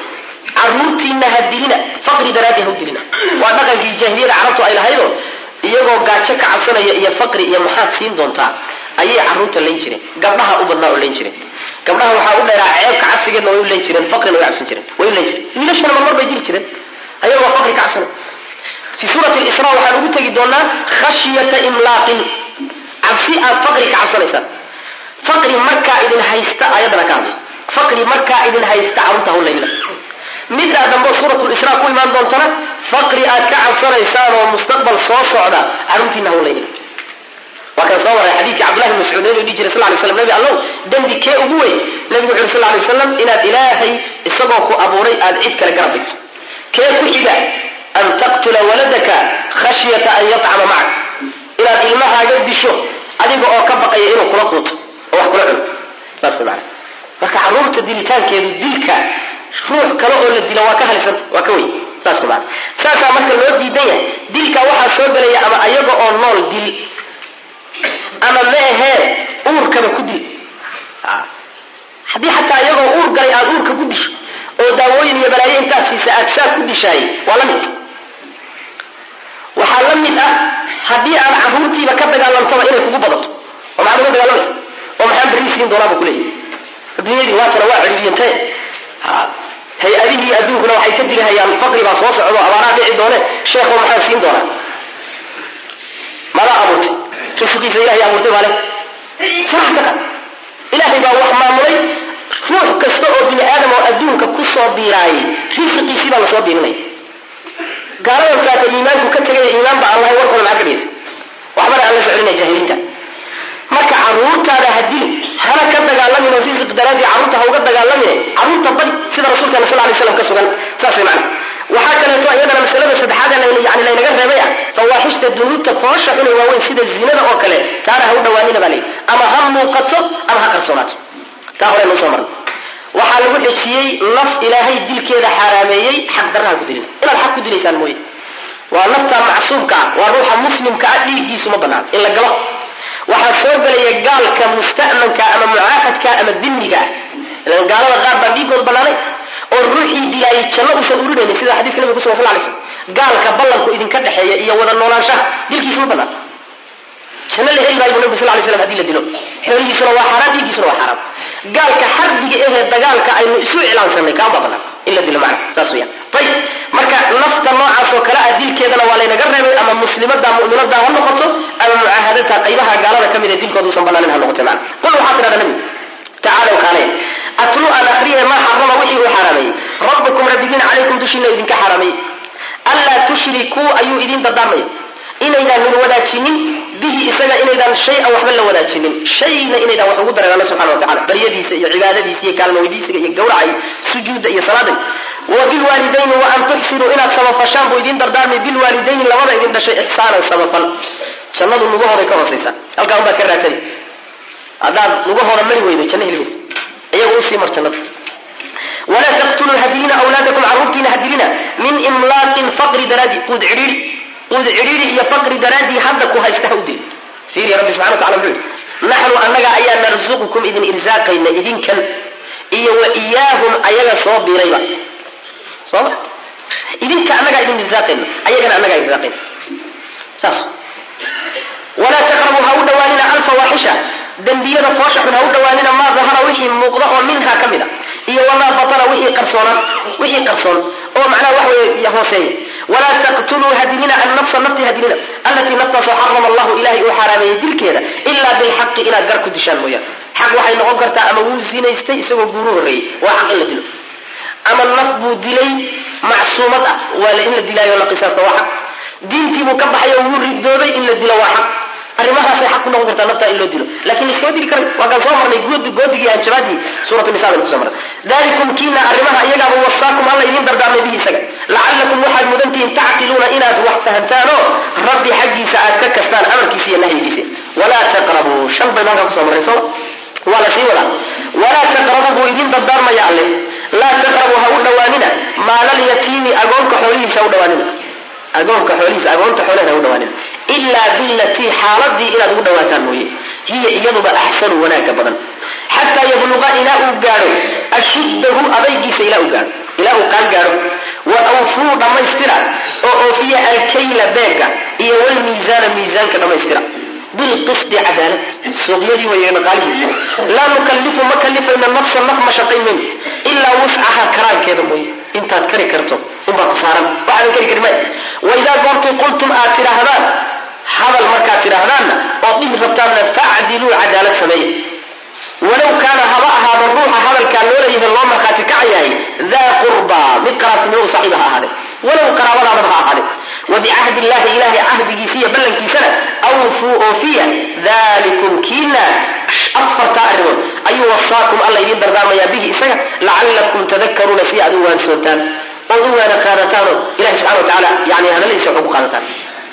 carruurtiina ha dilina faqri daraadii ha u dilina waa dhaqankii jaahiliyada carabtu ay lahaydo iyagoo gaajo ka cabsanaya iyo faqri iyo maxaad siin doontaa ayay carruurta layn jireen gabdhaha u badnaa oo layn jireen gabdhaha waxaa u dheeraa ceebka cabsigeedna way u layn jireen faqrina way cabsan jireen way u layn jireen wiilashana marmar bay dili jireen ayagoo faqri ka cabsanay fi suurati al-isra waxaan ugu tegi doonaa khashyata imlaaqin cabsi aad faqri ka cabsanaysaan faqri markaa idin haysta ayadana ka hadlaysa faqri markaa idin haysta carruurta ha u laynina middaa dambe suurat lisra ku imaan doontana faqri aad ka cabsanaysaan oo mustaqbal soo socda carruurtiina ha u laynina waa kan soo waray xadiidkii cabdullahi bn mascuud inuu dhihi jiray sal lay slam nabi allow dembi kee ugu weyn nabigu wuxu uri sal lay wasalam inaad ilaahay isagoo ku abuuray aad cid kale garab dhigto kee ku xiga an taqtula waladaka khashyata an yatcama macak inaad ilmahaaga disho adiga oo ka baqaya inuu kula quuto oo wax kula cuno saas maana marka carruurta dilitaankeedu dilka ruux kale oo la dilo waa ka halisanta waa ka weyn saas maana saasaa marka loo diidan yahay dilka waxaa soo gelaya ama ayaga oo nool dil ama ma ahee uurkaba ku dil haddii xataa iyagoo uur galay aad uurka ku disho oo daawooyin iyo balaayo intaad siisa aad saa ku dishaayey waa la mid waxaa la mid ah haddii aad carruurtiiba ka dagaalantaba inay kugu badato oo maxaad uga dagaalamaysa oo maxaan berri siin doonaa buu ku leeyahy adduunyadii waatana waa cidhibiyantee hay-adihii adduunkuna waxay ka digahayaan faqri baa soo socdo abaaraha dhici doone sheekho maxaan siin doonaa mala abuurtay risiqiisa ilahay abuurtay baa le farax ka qad ilaahay baa wax maamulay ruux kasta oo bini aadam oo adduunka ku soo biiraayay risiqiisii baa lasoo biirinaya gaaladan kaata iimaanku ka tegaya iimaan ba aan lahay warkooda maxaa ka dhigaysa waxbana aan la socolinaya jaahiliinta marka carruurtaada ha dili hana ka dagaalamin oo risiq daraadii carruurta ha uga dagaalamin carruurta badi sida rasuulkeena sal lay slam ka sugan saas way macana waxaa kaleeto iyadana masalada saddexaad yani laynaga reebay ah fawaaxishta dunuubta foosha xunay waaweyn sida zinada oo kale taana ha u dhawaanina baa leeyi ama ha muuqato ama ha qarsoonaato taa hore noo soo marna waxaa lagu xejiyey naf ilaahay dilkeeda xaaraameeyey xaq darraha ku dilina inaad xaq ku dilaysaan mooye waa nafta macsuumka ah waa ruuxa muslimka ah dhiiggiisu ma banaan in la galo waxaa soo gelaya gaalka musta'manka ama mucaahadka ama dimmiga ah gaalada qaar baa dhiigood banaanay oo ruuxii dilaayay janno uusan urinaynin sida xadiiska nabiga kusugan sal lay slam gaalka ballanku idinka dhexeeya iyo wada noolaanshaha dilkiisu ma banaan janno la heli maayo bu nabigu sal lay slam hadii la dilo xoolihiisuna waa xaaraan dhiiggiisuna waa xaaraan gaalka xarbiga ahee dagaalka aynu isu iclaansanay kaan baa banaan in la dilo macna saas weyaan ayib marka nafta noocaas oo kale ah dilkeedana waa laynaga reebay ama muslimada mu'minada ha noqoto ama mucaahadata qaybaha gaalada ka mid ee dilkooda uusan banaanin ha noqote macna qul waxaa tidhahda nabigu tacaalow kaalay atlu an akriya maa xarama wixii uu xaaraameeyey rabbukum rabbigiin calaykum dushiina idinka xaaraameeyey anlaa tushrikuu ayuu idin dardaarmaya inaydaan min wadaajinin bihi isaga inaydaan shay-an waxba la wadaajinin shayna inaydaan wax ugu dareerana subxana watacala baryadiisa iyo cibaadadiisa iyo kaalma weydiisiga iyo gawraca iyo sujuudda iyo salaada wa bilwaalidayni wa an tuxsinuu inaad samafashaan buu idin dardaarmay bilwaalidayni labada idin dhashay ixsaanan samafal jannadu lugahooday ka hoosaysaa halkaa unbaad ka raadsan haddaad lugahooda mari weydo janno helmaysa iyagu usii mar jannada walaa taqtuluu hadilina awlaadakum carruurtiina hadilina min imlaaqin faqri daraadi quud cidhiiri quud cidhiiri iyo faqri daraadii hadda ku haysta ha u dil fiiriya rabbi subxana watacala muxuu yidhi naxnu annaga ayaa narsuqukum idin irsaaqayna idinkan iyo wa iyaahum ayaga soo biirayba soo ma idinka annagaa idin irsaaqayna ayagana annagaa irsaaqayna saas walaa taqrabuu ha u dhawaanina alfawaaxisha dembiyada foosha xun ha u dhawaanina maa dahara wixii muuqda oo minhaa ka mid a iyo wamaa batana wixii qarsoona wixii qarsoon oo macnaha wax weeye hooseeya walaa taqtuluu hadilina annafsa nafti hadilina allatii naftaasoo xarama allahu ilahay uu xaaraameeyey dilkeeda ilaa bilxaqi inaad gar ku dishaan mooyaan xaq waxay noqon kartaa ama wuu zinaystay isagoo guuru horreeyey waa xaq in la dilo ama naf buu dilay macsuumad ah waa in la dilaayo la qisaasta waa xaq diintii buu ka baxay oo wuu ridoobay in la dilo waa xaq arrimahaasay xaq ku noqon kartaa naftaa in loo dilo lakin laiskama dili karay waa kaan soo marnay goodigii hanjabaadii suuratu nisa baynu kuso marnay dalikum kiina arrimaha iyagaaba wasaakum alla idin dardaarmay bihi isaga lacallakum waxaad mudantihiin tacqiluuna inaad wax fahamtaanoo rabbi xaggiisa aad ka kastaan amarkiisa iyo nahyigiisa walaa taqrabuu shan baynu halkaa kusoo marray soo waa la sii wadaa walaa taqrabuu buu idin dardaarmaya alle laa taqrabuu ha u dhawaanina maalalyatiimi agoonka xoolihiisa ha u dhawaanina agoonka xoolihiisa agoonta xoolaheeda ha u dhawaanina ilaa bilatii xaaladii inaad ugu dhawaataan mooye hiya iyaduba axsanu wanaagga badan xataa yabluqa ilaa uu gaadho ashuddahu adaygiisa ilaa uu gaadho إلى قال قالوا وأوفوا دميسترا وأوفي الكيل بيغا إيه والميزان ميزان كدميسترا بالقسط عدالة سوغيري وينقالي لا نكلف مكلف إن النفس النفس مشاقين منه إلا وسعها كران كذا موي انت هتكري كرتو وما قصارا وعلى كري كلمات وإذا قلتم قلتم آترا هذان هذا المركاترا هذان وطيب ربطان فاعدلوا عدالة سمية ولو كان هذا هذا الروح هذا الكالولة إذا الله مركاتي كعياي ذا قربى ذكرت منه صاحبها هذا ولو كراولا ربها هذا وبعهد الله إله عهد جيسية بلن كيسنة أوفوا أوفيا ذلكم كينا أفر تأرون أي وصاكم الله يدين دردار ما يبيه إساء لعلكم تذكرون سيئة دوان سلطان ودوان خانتان إله سبحانه وتعالى يعني هذا ليس حقوق خانتان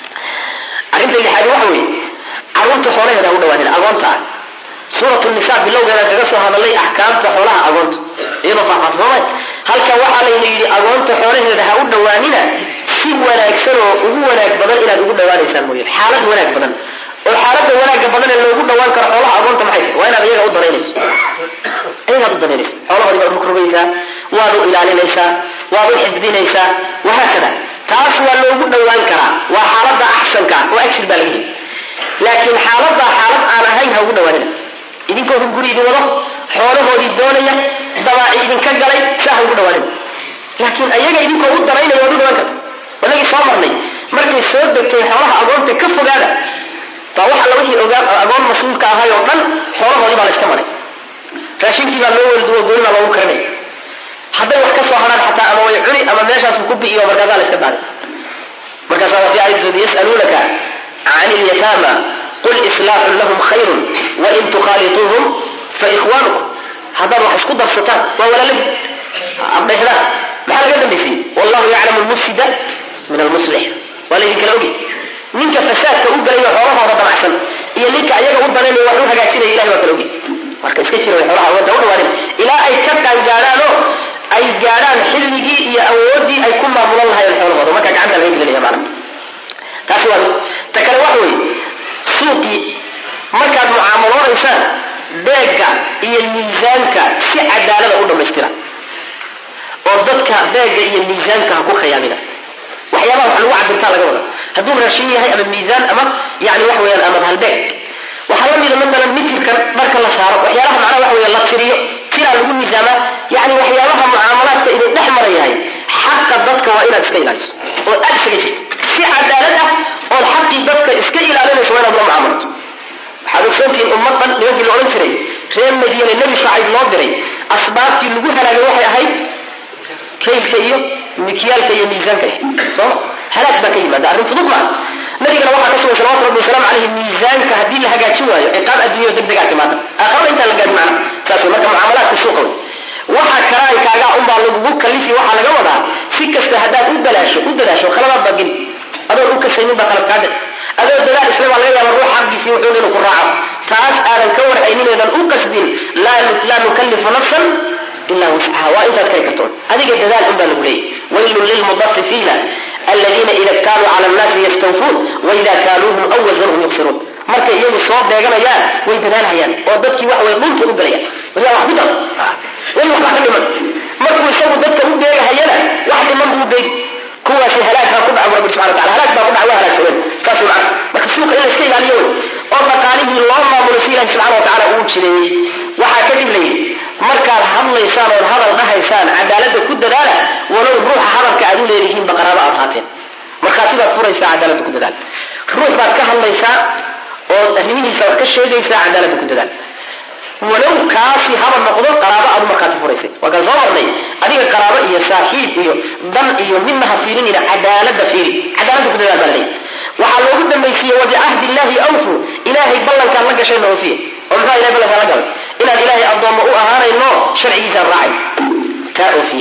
أنت اللي حاجة وحوي عرونت حولها داود وادنا أغنتها سورة النساء بالله قال تقصوا هذا اللي أحكام حولها أغنت إذا فحصنا هل كوحا ليني أغنت حولها داود واننا si wanaagsan oo ugu wanaag badan inaad ugu dhawaanaysan mooyee xaalad wanaag badan oo xaalada wanaag badan ee loogu dhawaan karo xoolaha agoonta maxay tahay waa inaad iyaga u dareynayso iyaga u dareynayso xoolaha baad ku rogaysaa waad u ilaalinaysaa waad u xifdinaysaa waxa kada taas waa loogu dhawaan karaa waa xaalada axsanka oo action baa laga laakiin xaalada xaalad aan ahayn ha ugu dhawaanina idinkoo guriga wado xoolahoodii doonaya dabaaci idinka galay saa ugu dhawaanina laakiin ayaga idinkoo u dareynaya waad u dhawaan kartaa ولكن صامرني مركز سود دكتور حولها أقول تكفوا هذا فواحد لو هي أقول مسؤول كهاي وقن حولها هذي ما نستمر فعشان كذا لو الدوا قلنا لو كرني حتى وحكي صهرا حتى أما يعري أما ماشى سكوب إيه ومركز على استبعاد مركز على في عيد يسألونك عن اليتامى قل إصلاح لهم خير وإن تخالطوهم فإخوانكم هذا راح يسكت الستار ولا لم أبدا هذا ما حد قدم بيسي والله يعلم المفسد من المصلح ولا يمكن أوجي منك فساد تقول لي حرامها ربنا أحسن هي ليك أيها قد لي وحروها قاعدين إلهي وكلوجي مركز كتير وحرامها وتقول وارد إلى أي كبت أي جارانه أي جاران حلمي يا أودي أي كل ما مر الله يحرمها وما كان عندنا هيك اللي يمانع كسوان تكلم وحوي سوقي مركز معاملات إنسان دقة هي الميزان كسي عدالة أقول مسترا وضدك دقة هي الميزان كهكو خيامنا وحيانا وحلوة عبرتها لقوة هدوم راشيني هاي أما الميزان أما يعني وحويا أما بهالبيك وحلوة إذا مثلا مثل برك الله صارت وحيانا معنا وحويا الله تشريه ترى لقول ميزانة يعني وحيانا معاملات إذا نحمر هاي حق ضدك وإلى إسكيلانس وأكسك في عدالة والحق ضدك إسكيلانس وإلى بلا معاملات حدو سنتي الأمة ليوجي العلم تري خيام مدينة النبي صعيد ناظري أصبارتي اللقوها لقوها هاي كيف كيو مكيال كي ميزان كي صح هلاك بكي ما ده فضل ما نبي قال واحد رسول صلوات ربي وسلام عليه ميزان كهدي لها جات شوى إقام الدنيا ودبدك اعتماد آخر أنت اللي قاعد معنا ساسو لك معاملات السوق واحد كراي كاجا أم بالله كلفي واحد لجوده سكة استهداد ودلاش ودلاش وخلاص بقين هذا هو كسيني بقى كذا هذا الدلال الإسلام عليه يا روح حق في وحول القراء تاس أنا نكور عينين إذا الأوكسدين لا لا نكلف نفسا إلا وسعها وإنت تكيكتون هذه الدلال عند الأولي ويل للمضففين الذين إذا كانوا على الناس يستوفون وإذا كانوهم أو وزنهم يخسرون مركا يوم الصواب ده يا جماعه ويبدال هيان وضدك وحوي قلت ابريا ولا واحد ده ولا واحد من مركو يسوي ضدك ابريا هيانا واحد من هو بي كوا في هلاك كل عمر رب سبحانه وتعالى هلاك ما كنا هلاك سوين فاسمع مكسوق الى الشيء اليوم الله قال لي اللهم مرسيلا سبحانه وتعالى اوجري waxa ka dibnay marka hadlaysaan oo hadal dhahaysaan cadaalada ku dadaala walow ruuxa hadalka aad u leeyihiin baqarada aad haateen marka sida furaysa cadaalada ku dadaal ruux baad ka hadlaysaa oo arrimihiisa wax ka sheegaysaa cadaalada ku dadaal walow kaasi hadal noqdo qaraabo aad markaa furaysay waxa soo marnay adiga qaraabo iyo saaxiib iyo dan iyo midna hafiirinina cadaalada fiiri cadaalada ku dadaal balay waxa loogu dambeeyay wadi ahdi ilaahi awfu ilaahi ballanka la gashay noofiye oo maxaa ilaahi ballanka la galay إلى إلهي أضم أهانا إنه شرعي الراعي كأوفية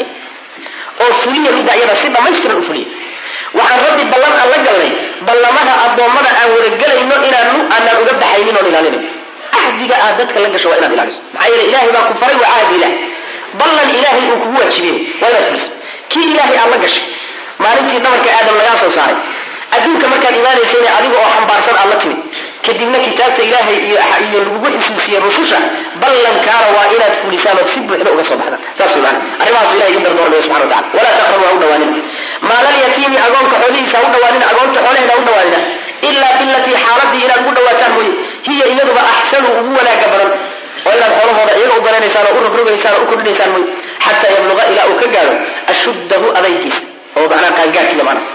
أوفية بدأ يبقى سيبا ما يشتر الأوفية وعن ربي بلان الله قال لي بلمها أضمنا أو رجال إنه إلى أنه أنا أقدر حينين ونلالين أحد جاء أدتك لنك شوائنا بالعكس معايا إلهي ما كفري وعاد إله بلن إلهي أكوة شبيه ولا يسبس كي إلهي الله قش ما نمشي نمرك آدم لا يصل صاري أدوك مكان إيماني سيني أدوك أو حنبارسان الله تمي kadibna kitaabta ilaahay iyo iyo lagu xisuusiyay rususha ballankaana waa inaad fulisaan oo si buuxda uga soo baxdaan saas weeyaan arrimahaas ilaahay idin dardaarmay subxanahu wa ta'ala wala taqrabu u dhawaanina maalal yatiimi agoonka xoolihiisa u dhawaanina agoonta xoolaheeda u dhawaanina illa billati xaaladii inaad u dhawaataan mooy hiya iyaduba axsanu ugu wanaaga badan oo inaad xoolahooda iyaga u dareenaysaan oo u rogrogaysaan oo u kordhinaysaan mooy xataa yabluga ilaa uu ka gaaro ashuddahu adaygiisa oo macnaa qaangaarkiiya macnaa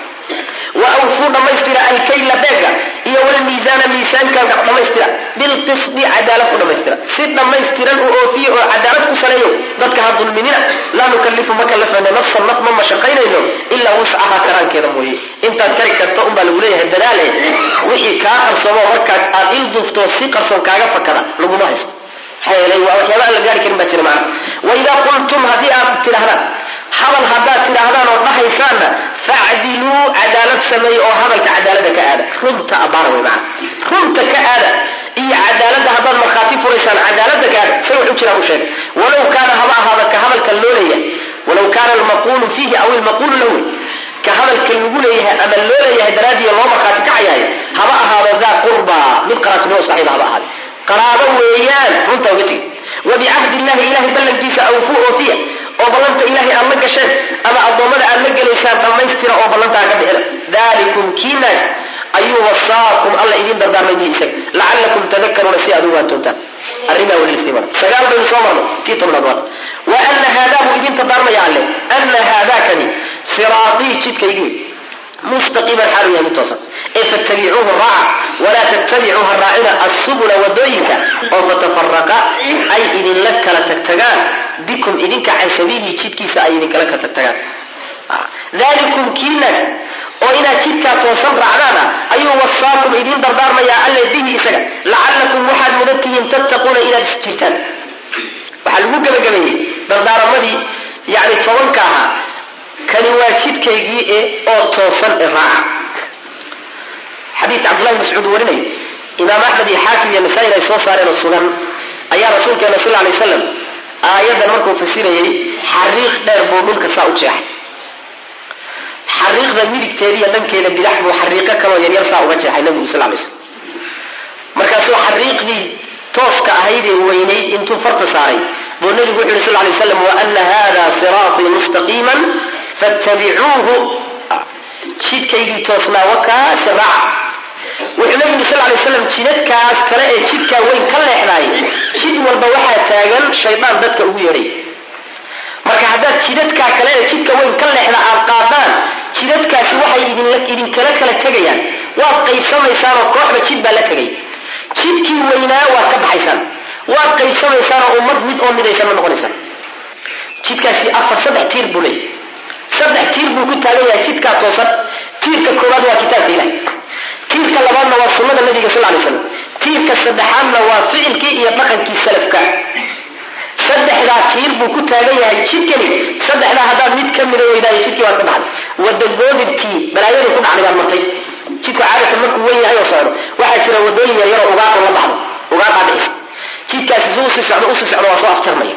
وأوفوا دميسترا الكيل بيغا إيا ولا ميزان ميزان كان دميسترا بالقسط عدالة دميسترا سيد دميسترا وأوفي عدالة كسليو ذاتك هذا المنين لا نكلف مكلفنا نفس النطم مشقين إنه إلا وسعها كران كذا موهي انت كاركة تأم بالوليه الدلالة وحي كاقر سوا وركات أدل دفتو سيقر سوا كاقر فكرا لقو ماهس حيالي وحيالا لقاري كلمة معنا وإذا قلتم هذه أبتلهنا حضر هذا تلاهدان ونحيسان فاعدلوا عدالة سمي أو هذا عدالة كآلة رمت أباروي معه رمت كآلة إي عدالة هذا المخاطف ورسان عدالة كآلة سيوح له شيء ولو كان هذا هذا كهذا الكاللولية ولو كان المقول فيه أو المقول له كهذا الكاللولية أما اللولية درادي الله مخاطف عياي هذا هذا ذا قربى من قرأت نوع صحيح هذا هذا قرابة ويان رمت وقتي وبعهد الله إله بلن جيس أوفوه فيه وبلنت إلهي أن لك شيء أما الضمان أن لك ليسان أما يستر أو بلنت أكبر ذلكم كينا أيها وصاكم الله إذن دردار من يسك لعلكم تذكرون سيئة دوان تنتا الرمى والاستمار سيقال بن صمر كيتم الأضوات وأن هذا إذن تدارنا يعلم أن هذا كني صراطي تشتك يقول مستقيما حاليا متصل فاتبعوه الراعة ولا تتبعوها الراعين السبل والدوينك أو فتفرق أي إذن لك لتتقان بكم إذنك عن سبيل تشتكي سأينك لك تتقان آه. ذلكم كينا وإنا تشتكى توصل رعنا أي وصاكم إذن دردار ما يعلى به إسكا لعلكم واحد مدتهم تتقون إلى تشتكتان وحلقوا كما قبله دردار مدي يعني طوانكاها كان واجد كيجي أو توصل الراعة حديث عبد الله مسعود ورني إمام أحمد حاكم يا مسائل يسوس على السنن أيها رسول كان صلى الله عليه وسلم آيات المركو في السيرة حريق دار بومن كساء وشاح حريق ذا ميلك تاريا دم كينا بلحم وحريقة كما ينيرسا وجه النبي صلى الله عليه وسلم مركزو حريق دي توسك أهيدي ويني انتو فرط صاري والنبي يقول صلى الله عليه وسلم وأن هذا صراطي مستقيما فاتبعوه شيد كيجي توسنا وكا سرع والنبي صلى الله عليه وسلم شيدك كاس كلا شيد كوين كلا إحناي شيد والبوحة تاجن شيطان ذاتك أبويري marka hadaad jidadka kale jidka weyn ka leexda arqaadaan jidadkaasi waxay idin la idin kala kala tagayaan waad qaybsamaysaan oo kooxba jid baa la tagay jidkii weynaa waa ka baxaysaan waad qaybsamaysaan oo ummad mid oo midaysan noqonaysaan jidkaasi afar saddex tiir buu leeyahay saddex tiir buu ku taagan yahay jidka toosan tiirka koowaad waa kitaabka ilaahay tiirka labaadna waa sunnada nabiga sallallahu alayhi wasallam tiirka saddexaadna waa ficilkii iyo dhaqankii salafka saddexdaa tiir buu ku taagan yahay jidkani saddexdaa haddaad mid ka mida weydaayo jidkii waad ka baxday wadagoodibkii balaayadu ku dhacday baad martay jidku caadatan markuu wen yahay oo socdo waxaa jira wadooyin yar yaroo ugaaqo la baxdo ugaaqaa dhicisa jidkaasi suu usii socdo usii socdo waa soo afjarmaya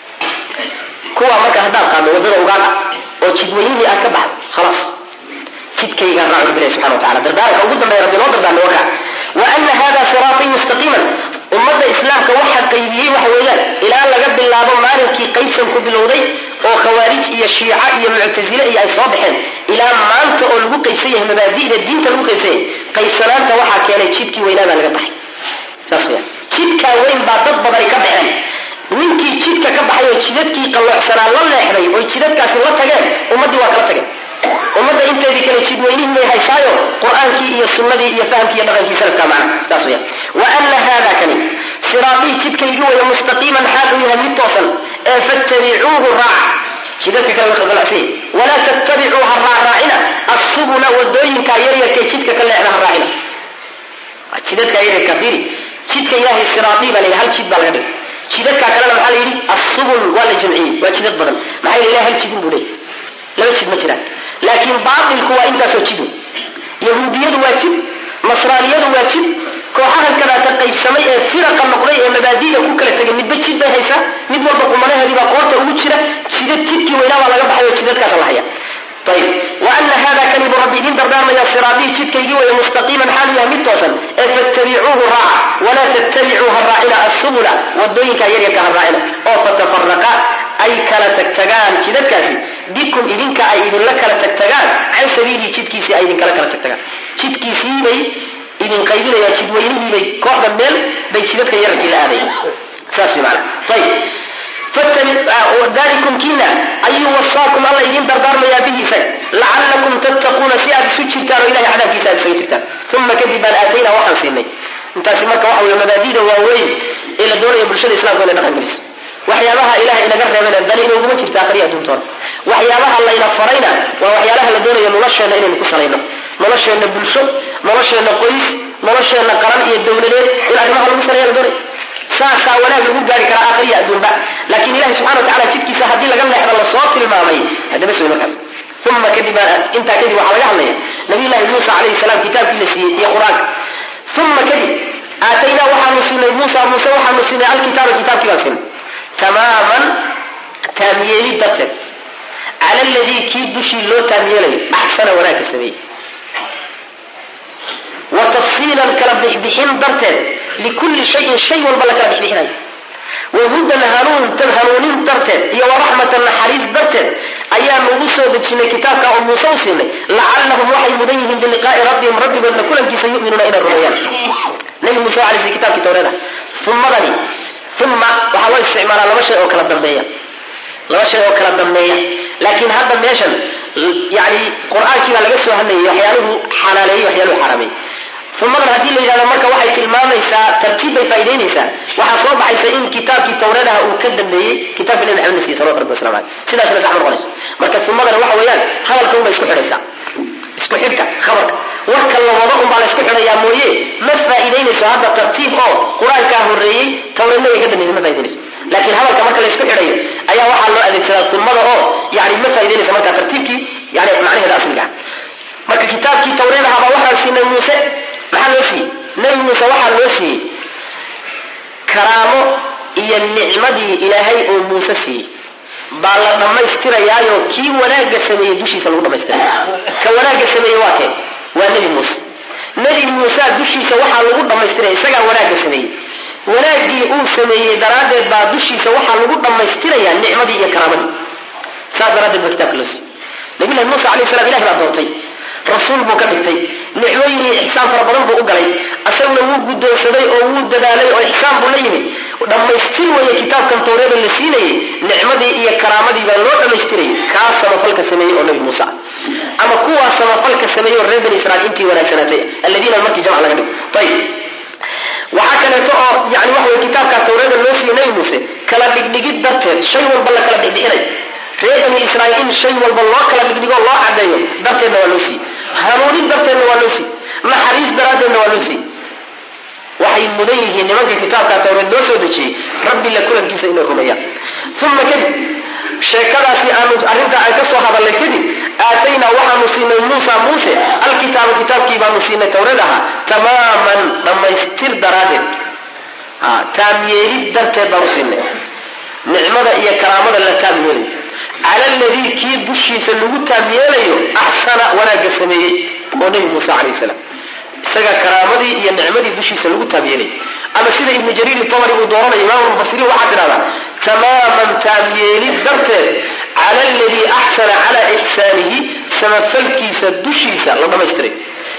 kuwaa marka haddaad qaaddo waddada ugaaqa oo jidweynihii aad ka baxdo khalaas jidkaygaa raacu bilahi subxana wa tacala dardaaranka ugu dambeeya rabbi noo dardaarmay wakaa wa ana hada siraatii mustaqiiman ummadda islaamka waxaa qaybiyey waxa weeyaan ilaa laga bilaabo maalinkii qaybsan ku bilowday oo khawaarij iyo shiica iyo muctasile iyo ay soo baxeen ilaa maanta oo lagu qaybsan yahay mabaadi'da diinta lagu qaybsan yahay qaybsanaanta waxaa keenay jidkii weynaabaa laga baxay saas weeyaan jidkaa weyn baa dad badani ka baxeen ninkii jidka ka baxay oo jidadkii qalloocsanaa la leexday oo jidadkaasi la tageen ummaddii waa kala tageen ummadda inteedii kale jid weynihii may haysaayo qur'aankii iyo sunnadii iyo fahamkii iyo dhaqankii salafka macna saas weeyaan wa anna hada kani siraatii jidkaygi waya mustaqiiman xaal uu yahay mid toosan ee fattabicuuhu raaca jidadka kale waa qalacsiin walaa tattabicuuha raacraacina assubula wadooyinka yaryarkee jidka ka leexda ha raacina jidadka yaryarka fiiri jidka ilaahay siraatii baa la yidhi hal jid baa laga dhigay jidadka kalena maxaa la yidhi assubul waa la jamciyey waa jidad badan maxaa ilahay hal jidin buu leeyahy laba jid ma jiraan laakiin baatilku waa intaasoo jid yahuudiyadu waa jid nasraaniyadu waa jid kooxahan kalaata qaybsamay ee firaqa noqday ee mabaadi'da ku kala tegay midba jid bay haysaa mid walba qumanaheedii baa qoorta ugu jira jidad jidkii weynaa baa laga baxay oo jidadkaasa la haya ayb waana hada kanibu rabbi idin dardaarmaya siraabii jidkaygii way mustaqiiman xaalu yahay mid toosan ee fattabicuuhu raaca walaa tattabicuu ha raacina assubula wadooyinka yaryarka ha raacina oo fatafaraqa ay kala tagtagaan jidadkaasi bikum idinka ay idinla kala tagtagaan can sabiilii jidkiisii ay idinkala kala tagtagaan jidkiisiibay idin qaybinayaan jidweynihiibay kooxda meel bay jidadka yararkii la aadaya saas maana ayb dalikum kiina ayuu wasaakum alla idin dardaarmayaa bihi isaga lacalakum tattaquuna si aad isu jirtaan oo ilahay cadaabkiisa aad isaga jirtaan uma kadib baan aataynaa waxaan siinay intaasi marka waxa wey mabaadida waaweyn ee la doonaya bulshada islamka inay dhaqan geliso waxyaabaha ilahay inaga reebana dani inaguma jirta aqriya adduuntoona waxyaabaha layna farayna waa waxyaalaha la doonaya nolosheenna inaynu ku salayno nolosheenna bulsho nolosheenna qoys nolosheenna qaran iyo dawladeed in arrimaha lagu salaya la doonaya saasaa wanaag lagu gaari karaa aakhiriya adduunba laakiin ilahi subxana wa tacala jidkiisa haddii laga leexdo lasoo tilmaamay haddaba swy markaas uma kadib intaa kadib waxaa laga hadlaya nabiyullahi muusa calayhi salaam kitaabkii la siiyey iyo qur-aanka uma kadib aataynaa waxaanu siinay muusa muuse waxaanu siinay alkitaaba kitaabkii baan siinay tamaaman taamyeeli darteed cala aladii kii dushii loo taamyeelayo axsana wanaagka sameeyey wa tafsiilan kala bixbixin darteed likulli shayin shay walba la kala bixbixinayo wahudan hanuunin darteed iyo waraxmatan naxariis darteed ayaanu ugu soo dejinay kitaabka oo muuse u siinay lacallahum waxay mudan yihiin biliqaa'i rabbihim rabbigoodna kulankiisa yuminuuna inay rumeeyaan nabi muuse waa alay kitabkii tawreeda umadani uma waxaa loo isticmaalaa laba shay oo kala dambeeya laba shay oo kala dambeeya laakiin hadda meeshan yani qur-aankii baa laga soo hadlayay waxyaaluhu xalaaleeyey waxyaaluhu xaraameeyey umadan haddii la yidhahdo marka waxay tilmaamaysaa tartiib bay faa'idaynaysaa waxaa soo baxaysa in kitaabkii tawreedaha uu ka dambeeyey kitaabka nabi maxamed siiyey salawatu rabbi wasalam aleyh sidaasna sax ma noqonayso marka umadana waxa weeyaan hadalka unbay isku xidhaysaa isku xidhka khabarka warka la wado unbaa la isku xidhayaa mooye ma faa'idaynayso hadda tartiib oo qur-aankaa horreeyey tawreedna way ka dambeysay ma faa'idaynayso laakiin hadalka marka la isku xidhayo ayaa waxaa loo adeegsadaa umada oo yani ma faa'idaynaysa marka tartiibkii yani macnaheeda asliga ah marka kitaabkii tawreedaha baa waxaan siinay muuse maxaa loo siiyey nabi muuse waxaa loo siiyey karaamo iyo nicmadii ilaahay oo muuse siiyey baa la dhammaystirayaayo kii wanaagga sameeyey dushiisa lagu dhammaystiray ka wanaagga sameeyey waa kee waa nebi muuse nebi muuse dushiisa waxaa lagu dhammaystiraya isagaa wanaagga sameeyey wanaaggii uu sameeyey daraaddeed baa dushiisa waxaa lagu dhammaystirayaa nicmadii iyo karaamadii saas daraaddeed baa kitaabka loo siiyey nabilahi muuse alayh salam ilahi baa doortay rasuul buu ka dhigtay nicmooyin iyo ixsaan fara badan buu u galay asaguna wuu guddoonsaday oo wuu dadaalay oo ixsaan buu la yimid dhammaystir waya kitaabkan tawreeda la siinayey nicmadii iyo karaamadii baa loo dhammaystirayay kaa samafalka sameeyey oo nabi muuse ah ama kuwaa samafalka sameeyey oo reer bani israiil intii wanaagsanaatay alladiina markii jamc laga dhigo ayib waxaa kaleeto oo yani waxa wey kitaabka tawreeda loo siiyey nabi muuse kala dhigdhigid darteed shay walba la kala dhigdhixinay reer bani israiil in shay walba loo kala dhigdhigo loo cadeeyo darteedna waa loo siiyey hanuunin darteedna waa loo siiyey naxariis daraaddeedna waa loo siiyey waxay mudan yihiin nimanka kitaabka tawreed loo soo dejiyey rabbi la kulankiisa inay rumeeyaan uma kadib sheekadaasi aanu arrintaa aan ka soo hadalnay kadib aataynaa waxaanu siinay muusa muuse alkitaaba kitaabkii baanu siinay tawreed ahaa tamaaman dhammaystir daraaddeed taamyeelid darteed baanu siinay nicmada iyo karaamada la taam yeelayo cala aladii kii dushiisa lagu taam yeelayo axsana wanaagga sameeyey oo nebi muuse calayh salaam isaga karaamadii iyo nicmadii dushiisa lagu taam yeelay ama sida ibnu jariir tabari uu dooranayo imaamulbasri waxaa tidhahdaa tamaaman taamyeelid darteed cala aladii axsana calaa ixsaanihi samafalkiisa dushiisa la dhamaystiray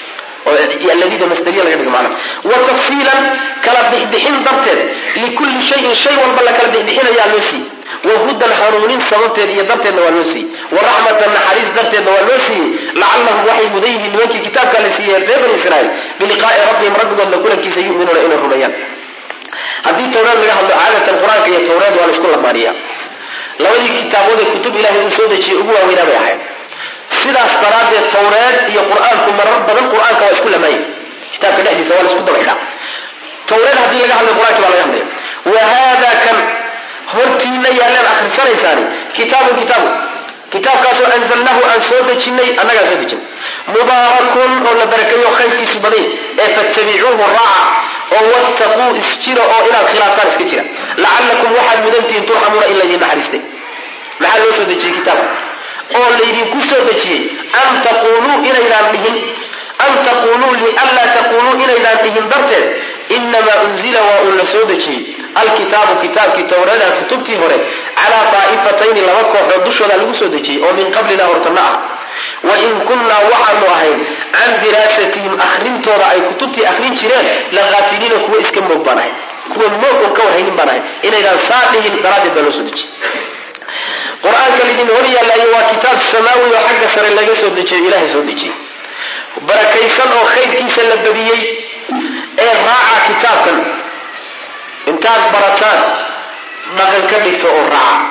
aladiida masdariya laga dhigo macnaha wa tafsiilan kala bixbixin darteed likulli shayin shay walba la kala bixbixinayaa loo siiyey wahudan hanuunin sababteed iyo darteedna waa loo siiyey waraxmatan naxariis darteedna waa loo siiyey lacallahum waxay mudan yihiin nimankii kitaabka la siiyey reer bani israiil biliqaa'i rabbihim rabbigoodna kulankiisa yuminuuna inay rumeeyaan haddii tawreed laga hadlo caadatan qur-aanka iyo tawreed waa la isku lamaaniyaa labadii kitaaboodee kutub ilahay uu soo dejiyey ugu waaweynaa bay ahayd sidaas daraaddeed tawreed iyo qur-aanku marar badan qur-aanka waa isku lamaayay kitaabka dhexdiisa waa la isku dabaxidhaa tawreed haddii laga hadlay qur-aanki baa laga hadlaya wa haada kan hortiina yaaleen akhrisanaysaani kitaabun kitaabun kitaabkaasoo anzalnahu aan soo dejinay annagaa soo dejinay mubaarakun oo la barakeeyo khayrkiisu baday ee fattabicuuhu raaca oo wattaquu isjira oo inaad khilaaftaan iska jira lacallakum waxaad mudantihiin turxamuuna in laydin naxariistay maxaa loo soo dejiyey kitaabka oo laydinku soo dejiyey an taquluu inaydaan dhihin an taquluu lianlaa taquluu inaydaan dhihin darteed inamaa unzila waa uu la soo dejiyey alkitaabu kitaabkii tawrada kutubtii hore calaa daa'ifatayni laba kooxood dushooda lagu soo dejiyey oo min qablina hortana ah wain kunnaa waxaanu ahayn can diraasatihim akrintooda ay kutubtii akrin jireen lakaafiliina kuwa iska moog baan ahay kuwa moog oon ka warhaynin baan ahay inaydaan saa dhihin daraaddeed baa loo soo dejiyey qur-aanka lidin hor yaallaayo waa kitaab samaawi oo xagga sare laga soo dejiyey ilaahay soo dejiyey barakaysan oo khayrkiisa la badiyey ee raaca kitaabkan intaad barataan dhaqan ka dhigto oo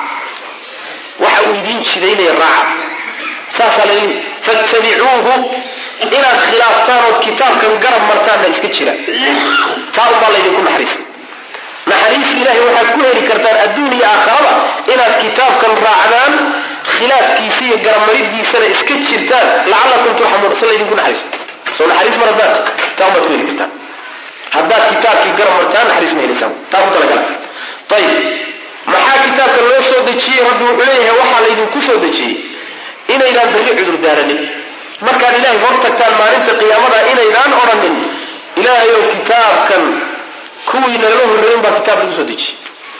raaca waxa uu idiin jidaynaya raaca saasaa la yidhi fattabicuuhu inaad khilaaftaan ood kitaabkan garab martaanna iska jira taa unbaa laydinku naxariistay naxariis ilaahay waxaad ku heli kartaan adduun iyo aakhiraba inaad kitaabkan raacdaan khilaafkiisa iyo garabmaridiisana iska jirtaan lacallakum turxamuun se laydinku naxariisto soo naxariis ma rabtaan taa unbaad ku heli kartaan haddaad kitaabkii garab martaan naxariis ma helaysaan taa ku talagala ayib maxaa kitaabkan loo soo dejiyey rabbi wuxuu leeyahay waxaa laydinku soo dejiyey inaydaan berri cudur daaranin markaad ilaahay hor tagtaan maalinta qiyaamada inaydaan odhanin ilaahayow kitaabkan kuwii nagala horreeyen baa kitaab lagu soo dejiyey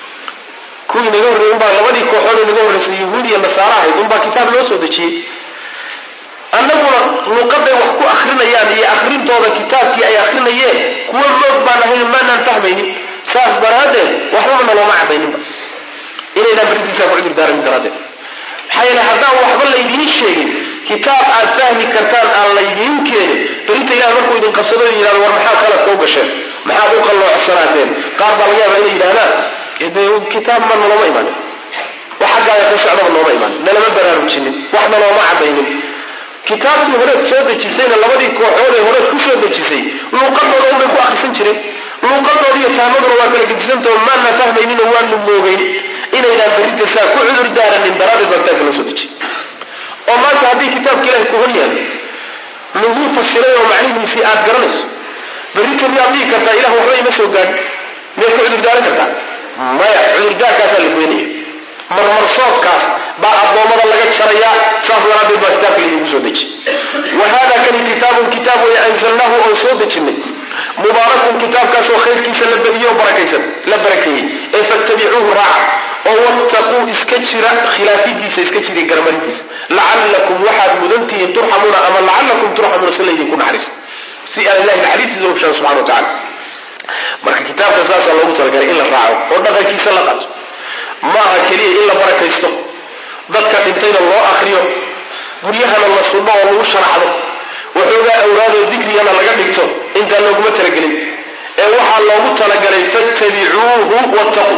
kuwii naga horreeyen baa labadii kooxood ee naga horraysay yahuud iyo nasaara ahayd unbaa kitaab loo soo dejiyey annaguna luqaday wax ku akrinayaan iyo akrintooda kitaabkii ay akrinayeen kuwa moog baan ahayn maanaan fahmaynin saas daraaddeed waxbaba nalooma cadayninba inaydaan berridiisaa ku cudur daaranin daraaddeed maxaa yeele haddaan waxba laydiin sheegin kitaab aad fahmi kartaan aan laydiin keenin berinta ilaah markuu idin qabsado in yidhahdo war maxaad khaladka u gasheen maxaad u qalloocsanaadeen qaar baa laga yaabaa inay yidhahdaan de kitaab ma nalooma imaanin wax xaggaaga ka socdaba nooma imaanin nalama baraarujinin wax nalooma cadaynin kitaabtii horeed soo dejisayna labadii kooxood ee horeed ku soo dejisay luuqadooda unbay ku akrisan jireen luuqadooda iyo taamaduna waa kala gedisantao maana fahmayninoo waanu moogeyn inaydaan berrinta saa ku cudur daaranin daraaddeed baa kitaabka loo soo dejiyey oo maanta haddii kitaabka ilahay ku hor yaalo lagu fasiray oo macnihiisii aad garanayso berrinta miyaad dhihi kartaa ilah waxba ima soo gaadhin miyaad ku cudur daaran kartaa maya cudurdaarkaasaa la goynaya marmarsoodkaas baa addoommada laga jarayaa saas daraaddeed baa kitaabka laydinku soo dejiyey wa haada kani kitaabun kitaab way anzalnaahu oon soo dejinay mubaarakun kitaabkaasoo khayrkiisa la badiyey oo barakaysan la barakeeyey ee fattabicuuhu raaca oo wattaquu iska jira khilaafidiisa iska jira garmarintiisa lacallakum waxaad mudantihiin turxamuuna ama lacallakum turxamuuna si laydinku naxariiso si aan ilahay naxariistiisa u heshaan subxana wa tacala marka kitaabka saasaa loogu talagalay in la raaco oo dhaqankiisa la qato maaha keliya in la barakaysto dadka dhintayna loo akriyo guryahana la sudho oo lagu sharaxdo waxoogaa awraadoo dikrigana laga dhigto intaan looguma talagelin ee waxaa loogu talagalay fattabicuuhu wattaquu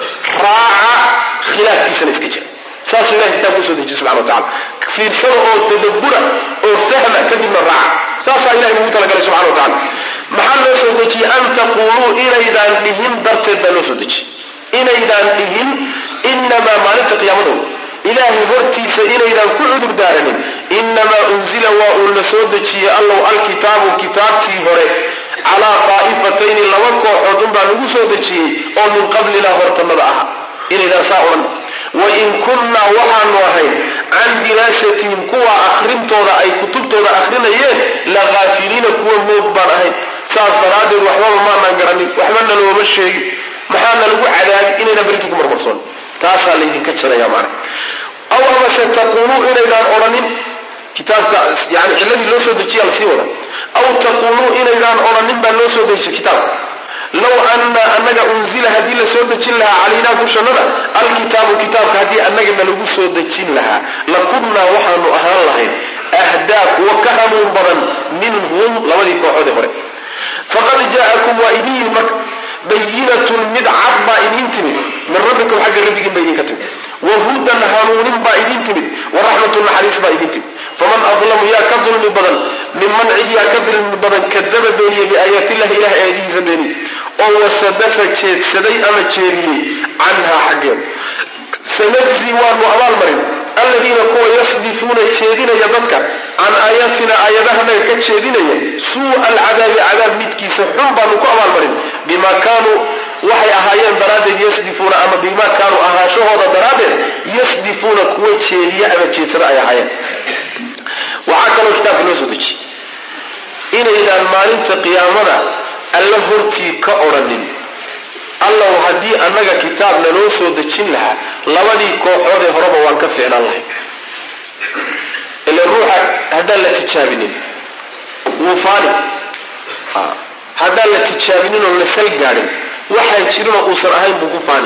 raaca khilaafkiisana iska jira saasuu ilahay kitaabka usoo dejiye subxana wa tacala fiirsada oo tadabbura oo fahma kadibna raaca saasaa ilahay ugu talagalay subxana wa tacala maxaa loo soo dejiyey an taquuluu inaydaan dhihin darteed baa loo soo dejiyey inaydaan dhihin inamaa maalinta qiyaamadooda ilaahay hortiisa inaydaan ku cudur daaranin inamaa unzila waa uu la soo dejiyey allow alkitaabu kitaabtii hore calaa daa'ifatayni laba kooxood unbaa lagu soo dejiyey oo min qablinaa hortannada aha inaydaan saa odhan wain kunnaa waxaanu ahayn can diraasatihim kuwa akrintooda ay kutubtooda akrinayeen lakaafiliina kuwa moog baan ahayn saas daraaddeed waxbaba maanaan garanin waxbana looma sheegin maxaana lagu cadaabin inayna berinta ku marmarsoon taasaa laydinka jaraya maana aw amase taquuluu inaydaan odhanin kitaabka yani ciladii loo soo dejiya lasii wada aw taquuluu inaydaan odhanin baa loo soo dejiyay kitaabka low anna anaga unzila haddii la soo dejin lahaa calaynaa dushannada alkitaabu kitaabka haddii annagana lagu soo dejin lahaa lakunnaa waxaanu ahaan lahayn ahdaa kuwa ka hanuun badan minhum labadii kooxoodee hore faqad jaa'akum waa idin yimid marka bayinatun mid cad baa idiin timid min rabbikum xagga rabbigiin baa idinka timid wahudan hanuunin baa idiin timid waraxmatun naxariis baa idiin timid faman adlamu yaa ka dulmi badan minman cid yaa ka dulmi badan kadaba beeniye biaayaatillahi ilahay aayadihiisa beeniye oo wasadafa jeedsaday ama jeediyey canhaa xaggeeda sanajzi waanu abaalmarin aladiina kuwa yasdifuuna jeedinaya dadka can aayaatina aayadahanaga ka jeedinaya suu'a alcadaabi cadaab midkiisa xun baanu ku abaalmarin bimaa kaanuu waxay ahaayeen daraaddeed yasdifuuna ama bimaa kaanuu ahaanshahooda daraaddeed yasdifuuna kuwa jeediya ama jeedsada ay ahaayeen. waxaa kaloo kitaabka loo soo dejiyey inaydaan maalinta qiyaamada alla hortii ka odhanin allow haddii annaga kitaab naloo soo dejin lahaa labadii kooxood ee horeba waan ka fiicnaan lahay. ila ruuxa haddaan la tijaabinin wuu faani, haddaan la tijaabinin oo la sal gaadhin waxaan jirinoo uusan ahayn buu ku faani.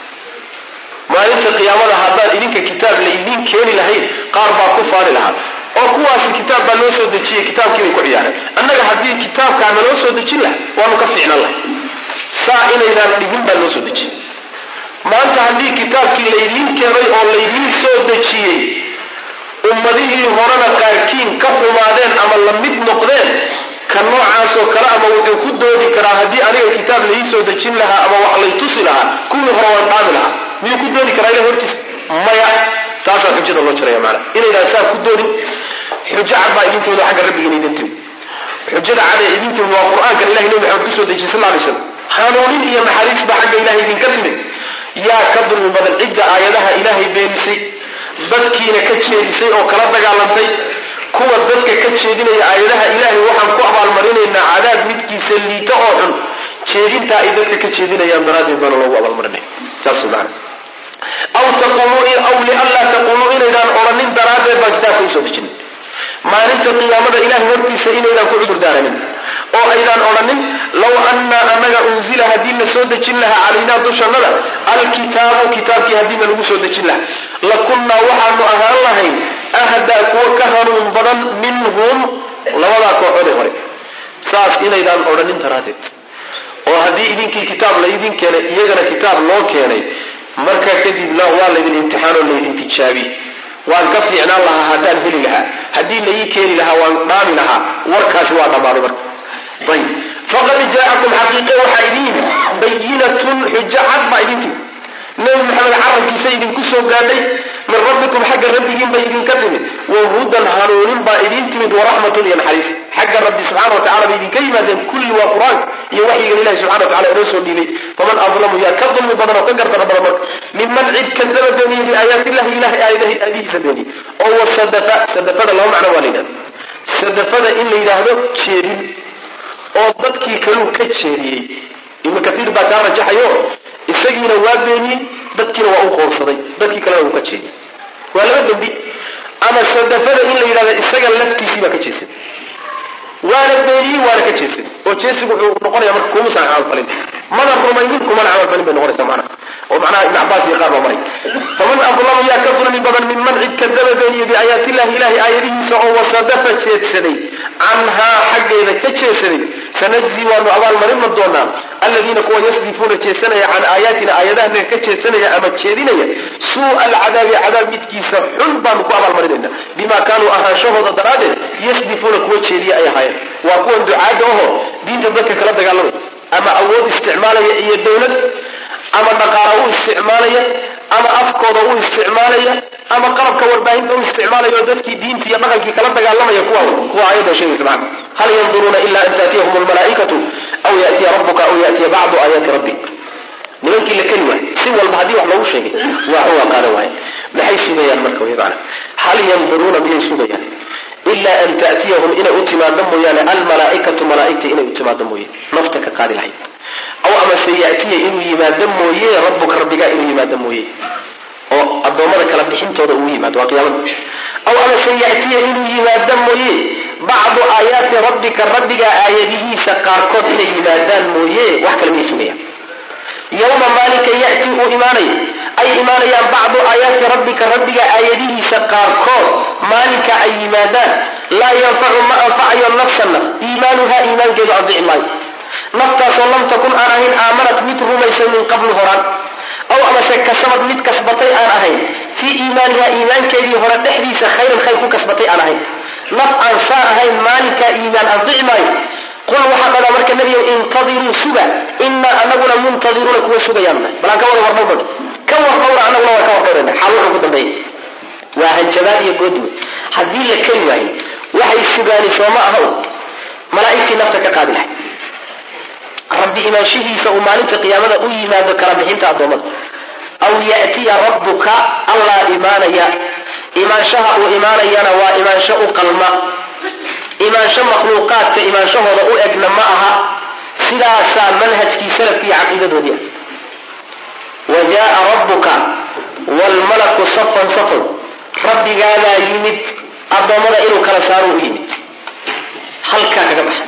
maalinta qiyaamada haddaan idinka kitaab la idiin keeni lahayn qaar baa ku faani lahaa oo kuwaasi kitaab baa loo soo dejiyey kitaabkiibay ku ciyaareen. annaga haddii kitaabkaa naloo soo dejin laha waanu ka fiicnaan lahay. saa inaydaan dhigin baa loo soo dejiyey. maanta haddii kitaabkii laydiin keenay oo laydiin soo dejiyey ummadihii horena qaarkiin ka xumaadeen ama la mid noqdeen ka noocaasoo kale ama wuxuu ku doodi karaa haddii aniga kitaab laii soo dejin lahaa ama wax lay tusi lahaa kuwii hore waan dhaami lahaa. miyuu ku doodi karaa ila hortiis? maya. taasaa xujada loo jaraya maana inaydaan saa ku doodin. xujo cad baa idintooda xagga rabbigan idin timid. xujada cad ee idin timid waa qur-aankan ilahay nabi maxamed kusoo dejiyey sal alay slam. hanuunin iyo naxariis baa xagga ilahay idinka timid. yaa ka dulmi badan cidda aayadaha ilaahay beenisay dadkiina ka jeedisay oo kala dagaalantay. kuwa dadka ka jeedinaya aayadaha ilaahay waxaan ku abaalmarinaynaa cadaab midkiisa liito oo xun. jeedintaa ay dadka ka jeedinayaan daraaddeed baana loogu abaalmarinaya. saas maana aw taquluu aw lianlaa taquluu inaydaan odhanin daraaddeed baan kitaabka usoo dejin. maalinta qiyaamada ilahay hortiisa inaydaan ku cudur daaranin oo aydaan odhanin law annaa anaga unzila haddii la soo dejin lahaa calaynaa dushannada alkitaabu kitaabkii haddiina lagu soo dejin lahaa lakunnaa waxaanu ahaan lahayn ahdaa kuwa ka hanuun badan minhum labadaa kooxoodee hore. saas inaydaan odhanin daraaddeed oo haddii idinkii kitaab laydin keenay iyagana kitaab loo keenay markaa kadibna waa laydin imtixaanoo laydin tijaabi. waan ka fiicnaan lahaa haddaan heli lahaa, haddii laii keeni lahaa waan dhaami lahaa. warkaasi waa dhammaaday marka. ayb faqad jaa'akum xaqiiqe waxaa idin yimid bayinatun xujo cad baa idin timid. nabi maxamed carabkiisa idinku soo gaadhay min rabbikum xagga rabbigiin bay idinka timid. wahudan hanuunin baa idin timid waraxmatun iyo naxariis xagga rabbi subxana watacala bay idinka yimaadeen. kulli waa qur-aanka iyo waxyigan ilahi subxana watacala inoo soo dhiibay. faman adlamu yaa ka dulmi badan oo ka gardara badan marka miman cid kadaba beeniyey biaayaati illahi ilahay aayadihiisa beeniyey oo wasadafa. sadafada laba macno waa la yidhahda. sadafada in la yidhaahdo jeedin oo dadkii kaluu ka jeediyey. ibnu kaiir baa kaa rajaxayo isagiina waa beeniyey dadkiina waa u qoonsaday dadkii kalena uu ka jeediyey. waa laba dembi. ama sadafada in la yidhahdo isaga laftiisii baa ka jeedsaday waana beeniyey waana ka jeedsaday oo jeesigu wuxuu noqonaya marka kumusaan camalfalin mana rumaynin kumana camalfalin bay noqonaysaa macnaha oo macnaha ibn cabbaas iyo qaar baa maray. faman adlamu yaa ka dulmi badan minman cid kadaba beeniyey biaayaati illahi ilahay aayadihiisa oo wasadafa jeedsaday canhaa xaggeeda ka jeedsaday. sanajzi waanu abaalmarinma doonaa aladiina kuwa yasdifuuna jeedsanaya can aayaatina aayadahanaga ka jeedsanaya ama jeedinaya suu'a alcadaabi cadaab midkiisa xun baanu ku abaalmarinayna bimaa kaanuu ahaanshahooda daraaddeed yasdifuuna kuwa jeediya ay ahaayeen. waa kuwan ducaadda oho diinta dadka kala dagaalamaya ama awood isticmaalaya iyo dawlad ama dhaqaala u isticmaalaya ama afkooda u isticmaalaya ama qalabka warbaahinta u isticmaalaya oo dadkii diinta iyo dhaqankii kala dagaalamaya kuwa kuwa aayadda sheegaysa macna hal yanduruuna ila an taatiyahum almalaa'ikatu aw ya'tiya rabbuka aw ya'tiya bacdu aayaati rabbik. nimankii la keli waay si walba haddii wax loogu sheegay waa uga qaadan waaya. maxay sugayaan marka way macna hal yanduruuna miyay sugayaan ilaa an ta'tiyahum inay u timaado mooyaane almalaa'ikatu malaa'igta inay u timaado mooye nafta ka qaadi lahayd aw ama sayatiya inuu yimaado mooye rabbuka rabbigaa inuu yimaado mooye oo addoommada kala bixintooda uu yimaado waa qiyaamada. aw ama sayatiya inuu yimaado mooye bacdu aayaati rabbika rabbigaa aayadihiisa qaarkood inay yimaadaan mooye wax kale miyay sugayaan. yawma maalinka ya'ti uu imaanaya ay imaanayaan bacdu aayaati rabbika rabbiga aayadihiisa qaarkood maalinka ay yimaadaan laa yanfacu ma anfacayo nafsan naf iimaanuhaa iimaankeedu anfici maayo. naftaasoo lam takun aan ahayn aamanat mid rumaysan min qablu horaan aw amase kasabad mid kasbatay aan ahayn fii iimaanihaa iimaankeedii hore dhexdiisa khayran khayr ku kasbatay aan ahayn. naf aan saa ahayn maalinkaa iimaan anfici maayo. qul waxaa dhadaa marka nebiga intadiruu suga inaa anaguna muntadiruuna kuwa sugayaan balaan ka wada wardhowdhod ka wardhowra anaguna waa ka wardhowrana xaal wuxuu ku dambeeyey waa hanjabaad iyo goodwe. haddii la keli waayo waxay sugaani sooma ahaw malaa'igtii nafta ka qaadi lahay rabbi imaanshihiisa uu maalinta qiyaamada u yimaado kala bixinta addoommada aw ya'tiya rabbuka allah imaanaya imaanshaha uu imaanayana waa imaansho u qalma imaansho makhluuqaadka imaanshahooda u egna ma aha sidaasaa manhajkii salafki iyo caqiidadoodii ah wajaaa rabbuka waalmalaku safan safan rabbigaadaa yimid addoommada inuu kala saaro u yimid halkaa kaga baxa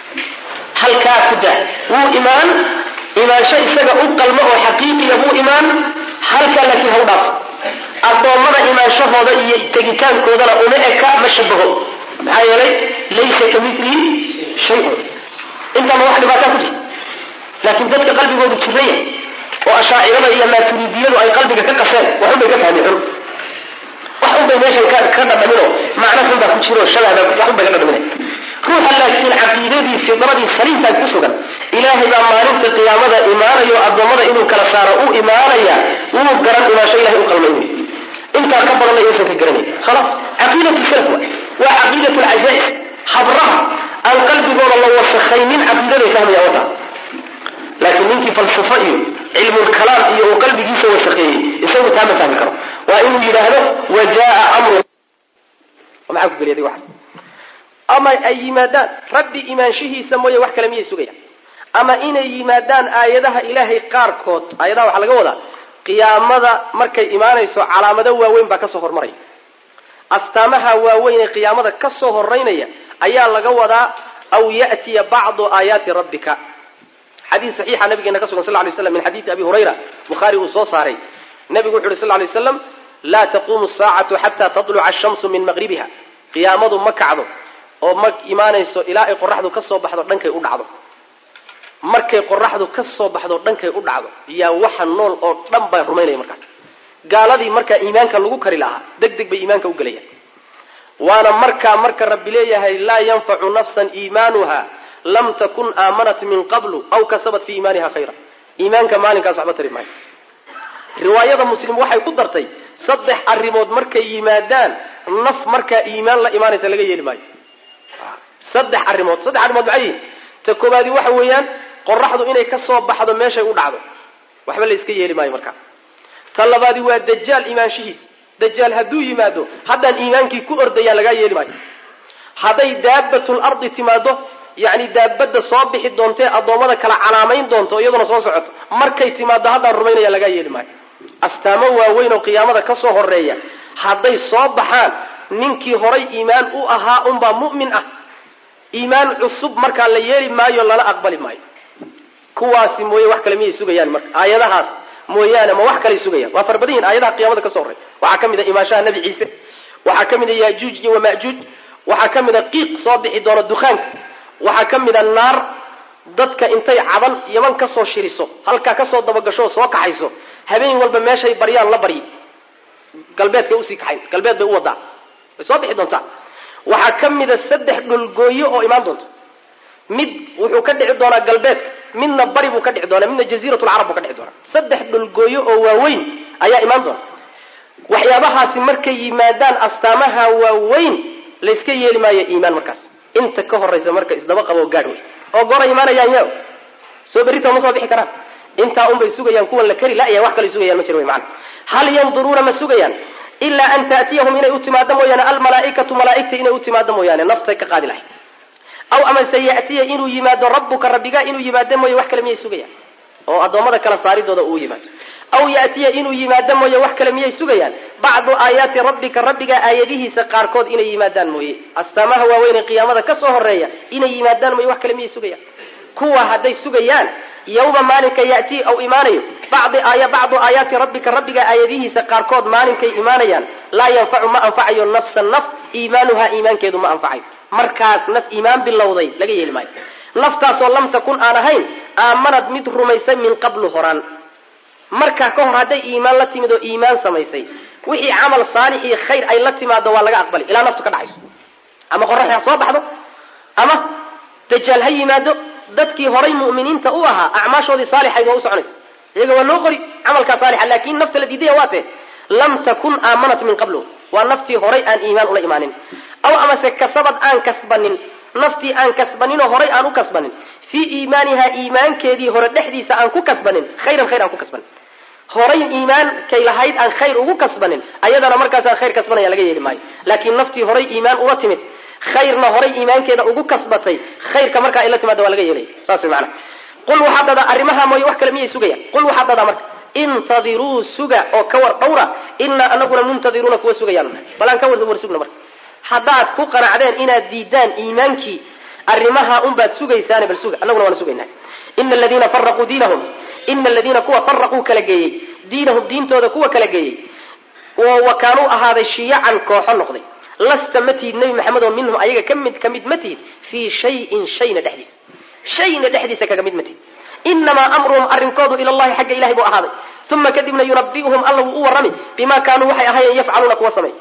halkaa ku daa wuu imaan imaansho isaga u qalmo oo xaqiiqiya buu imaan halkaa laakiin ha u dhaafo addoommada imaanshahooda iyo tegitaankoodana uma eka ma shabaho maxaa yeelay laysa kamilihi shayun intaama wax dhibaataa ku jirta laakiin dadka qalbigoodu jiraya oo ashaacirada iyo maaturidiyadu ay qalbiga ka qaseen waxunbay ka fahmi xun waxunbay meeshan ka dhadhaminoo macno xun baa ku jiro shabahda waxunbay ka dhadhaminay ruuxa laakiin caqiidadii fidradii saliimtaas ku sugan ilaahay baa maalinta qiyaamada imaanayo addoommada inuu kala saaro u imaanaya wuu garan imaansho ilahay u qalmay wy intaa ka badanna inuusan ka garanay khalaas caqiidatu salaf wa waa caqiidatu lcajaa'is habraha aan qalbigooda la wasakaynin caqiidaday fahmaya wata laakiin ninkii falsafo iyo cilmulkalaam iyo uu qalbigiisa wasaqeeyey isagu taa ma fahmi karo waa inuu yidhaahdo wajaaa amru maxaa ku geliyaday waxaas ama ay yimaadaan rabbi imaanshihiisa mooye wax kale miyay sugayaan ama inay yimaadaan aayadaha ilaahay qaarkood aayadaha waxaa laga wadaa qiyaamada markay imaanayso calaamado waaweyn baa kasoo hormaraya astaamaha waaweyn ee qiyaamada kasoo horeynaya ayaa laga wadaa aw ya'tiya bacdu aayaati rabbika xadiis saxiixa nabigeena ka sugan sal ly slam min xadiidi abi hurayra bukhaari uu soo saaray nabigu wuxu uhi sal lay slam laa taquumu saacatu xataa tatluca ashamsu min maqribiha qiyaamadu ma kacdo oo ma imaanayso ilaa ay qoraxdu ka soo baxdo dhankay u dhacdo markay qoraxdu ka soo baxdo dhankay u dhacdo yaa waxa nool oo dhan baa rumaynaya markaas gaaladii markaa iimaanka lagu kari lahaa deg deg bay iimaanka u gelayaan waana markaa marka rabbi leeyahay laa yanfacu nafsan iimaanuha lam takun aamanat min qablu aw kasabat fi iimaaniha khayra iimaanka maalinkaas waxba tari maayo riwaayada muslim waxay ku dartay saddex arrimood markay yimaadaan naf markaa iimaan la imaanaysa laga yeeli maayo saddex arrimood saddex arrimood maxay yihiin ta koobaadi waxa weeyaan qoraxdu inay ka soo baxdo meeshay u dhacdo waxba la iska yeeli maayo markaa ta labaadi waa dajaal imaanshihiis dajaal hadduu yimaado haddaan iimaankii ku ordayaa lagaa yeeli maayo hadday daabatul ardi timaado yacni daabadda soo bixi doontee addoommada kala calaamayn doonto iyaduna soo socoto markay timaado haddaan rumaynaya lagaa yeeli maayo astaamo waaweyn oo qiyaamada ka soo horeeya hadday soo baxaan ninkii horay iimaan u ahaa unbaa mu'min ah iimaan cusub markaa la yeeli maayo lala aqbali maayo kuwaasi mooye wax kale miyay sugayaan marka aayadahaas mooyaane ma wax kaley sugayaan waa fara badan yihin aayadaha qiyamada ka soo horreeya waxaa ka mid a imaanshaha nebi ciise waxaa ka mid a yaajuuj iyo wama'juuj waxaa ka mid a qiiq soo bixi doono dukaanka waxaa ka mid a naar dadka intay cadan yaman ka soo shiriso halkaa kasoo dabagasho oo soo kaxayso habeen walba meeshay baryaan la baryi galbeedkay usii kaxayn galbeed bay u wadaa way soo bixi doontaa waxaa ka mid a saddex dhulgooyo oo imaan doonta mid wuxuu ka dhici doonaa galbeedka midna bari buu ka dhici doonaa midna jaziiratulcarab buu ka dhici doonaa saddex dhulgooyo oo waaweyn ayaa imaan doona waxyaabahaasi markay yimaadaan astaamaha waaweyn layska yeeli maayo iimaan markaas inta ka horaysa marka isdaba qabo gaadh wey oo goora imaanayaan ya soo berrita ma soo bixi karaan intaa unbay sugayaan kuwan la kari la'ya wax kalay sugayaan ma jiro wey macana hal yanduruuna ma sugayaan ilaa an ta'tiyahum inay u timaado mooyaane almalaa'ikatu malaa'igta inay u timaado mooyaane naftay ka qaadi lahay aw amase ya'tiya inuu yimaado rabbuka rabbigaa inuu yimaado mooye wax kale miyay sugayaan oo addoommada kala saaridooda uu yimaado aw ya'tiya inuu yimaado mooye wax kale miyay sugayaan bacdu aayaati rabbika rabbigaa aayadihiisa qaarkood inay yimaadaan mooye astaamaha waaweyn ee qiyaamada ka soo horeeya inay yimaadaan mooye wax kale miyay sugayaan kuwa hadday sugayaan yawma maalinka ya'tii aw imaanayo bacdi aaya bacdu aayaati rabbika rabbigaa aayadihiisa qaarkood maalinkay imaanayaan laa yanfacu ma anfacayo nafsan naf iimaanuhaa iimaankeedu ma anfacayo markaas naf iimaan bilowday laga yeeli maayo naftaasoo lam takun aan ahayn aamanad mid rumaysay min qablu horaan markaa ka hor hadday iimaan la timid oo iimaan samaysay wixii camal saalix iyo khayr ay la timaado waa laga aqbali ilaa naftu ka dhacayso ama qoraxi ha soo baxdo ama dajaal ha yimaado dadkii horay mu'miniinta u ahaa acmaashoodii saalixayd waa u soconaysa iyaga waa loo qori camalkaa saalixa laakin nafta la diidaya waa tee lam takun aamanat min qablu waa naftii horay aan iimaan ula imaanin aw amase kasabad aan kasbanin naftii aan kasbaninoo horay aan u kasbanin fii iimaaniha iimaankeedii hore dhexdiisa aan ku kasbanin khayran khayr aan ku kasbanin horay iimaankay lahayd aan khayr ugu kasbanin ayadana markaasaan khayr kasbanaya laga yeeli maayo laakiin naftii horay iimaan ula timid khayrna horay iimaankeeda ugu kasbatay khayrka markaa ay la timaada waa laga yeelaya saas macna qul waxaad dhadaa arrimaha mooye wax kale miyay sugayaan qul waxaad dhadaa marka intadiruu suga oo ka war dhawra inaa anaguna muntadiruuna kuwa sugayaan bal aan ka war war sugna marka haddaad ku qanacdeen inaad diidaan iimaankii arrimaha unbaad sugaysaane bal suga annaguna waana sugaynaa ina aladiina faraquu diinahum ina aladiina kuwa faraquu kala geeyey diinahum diintooda kuwa kala geeyey wa kaanuu ahaaday shiyacan kooxo noqday lasta ma tihid nebi maxamed oo minhum ayaga ka mid ka mid ma tihid fii shayin shayna dhexdiisa shayna dhexdiisa kaga mid ma tihid inamaa amruhum arrinkoodu ila allahi xagga ilahay buu ahaaday uma kadibna yunabi'uhum alla wuu u warrami bimaa kaanuu waxay ahaayeen yafcaluuna kuwa samay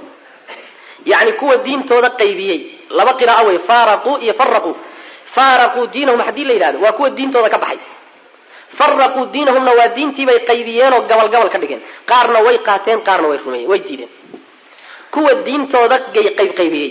yani kuwa diintooda qaybiyey laba qiraa'o wey faraquu iyo faraquu faraquu diinahum haddii la yidhahdo waa kuwa diintooda ka baxay faraquu diinahumna waa diintiibay qaybiyeenoo gabal gabal ka dhigeen qaarna way qaateen qaarna way rumeeyeen way diideen kuwa diintooda qayb qaybiyey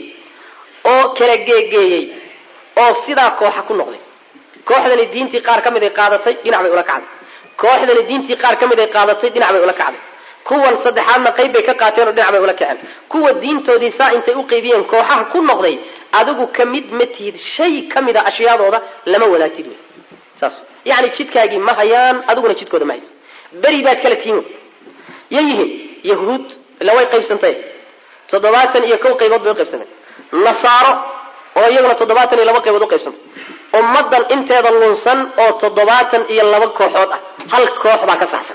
oo kala geegeeyey oo sidaa kooxa ku noqday kooxdani diintii qaar ka mid ay qaadatay dhinac bay ula kacday kooxdani diintii qaar ka mid ay qaadatay dhinac bay ula kacday kuwan saddexaadna qayb bay ka qaateen oo dhinac bay ula kaceen kuwa diintoodii saa intay u qaybiyeen kooxaha ku noqday adigu ka mid ma tihid shay ka mid a ashyaadooda lama wadaagtid wey saas yani jidkaagii ma hayaan adiguna jidkooda ma haysa beri baad kala tihiin yayihiin yahuud ila way qaybsantay toddobaatan iyo kow qaybood bay u qaybsameen nasaaro oo iyaguna toddobaatan iyo laba qaybood u qaybsantay ummadan inteeda lunsan oo toddobaatan iyo laba kooxood ah hal koox baa ka saxsan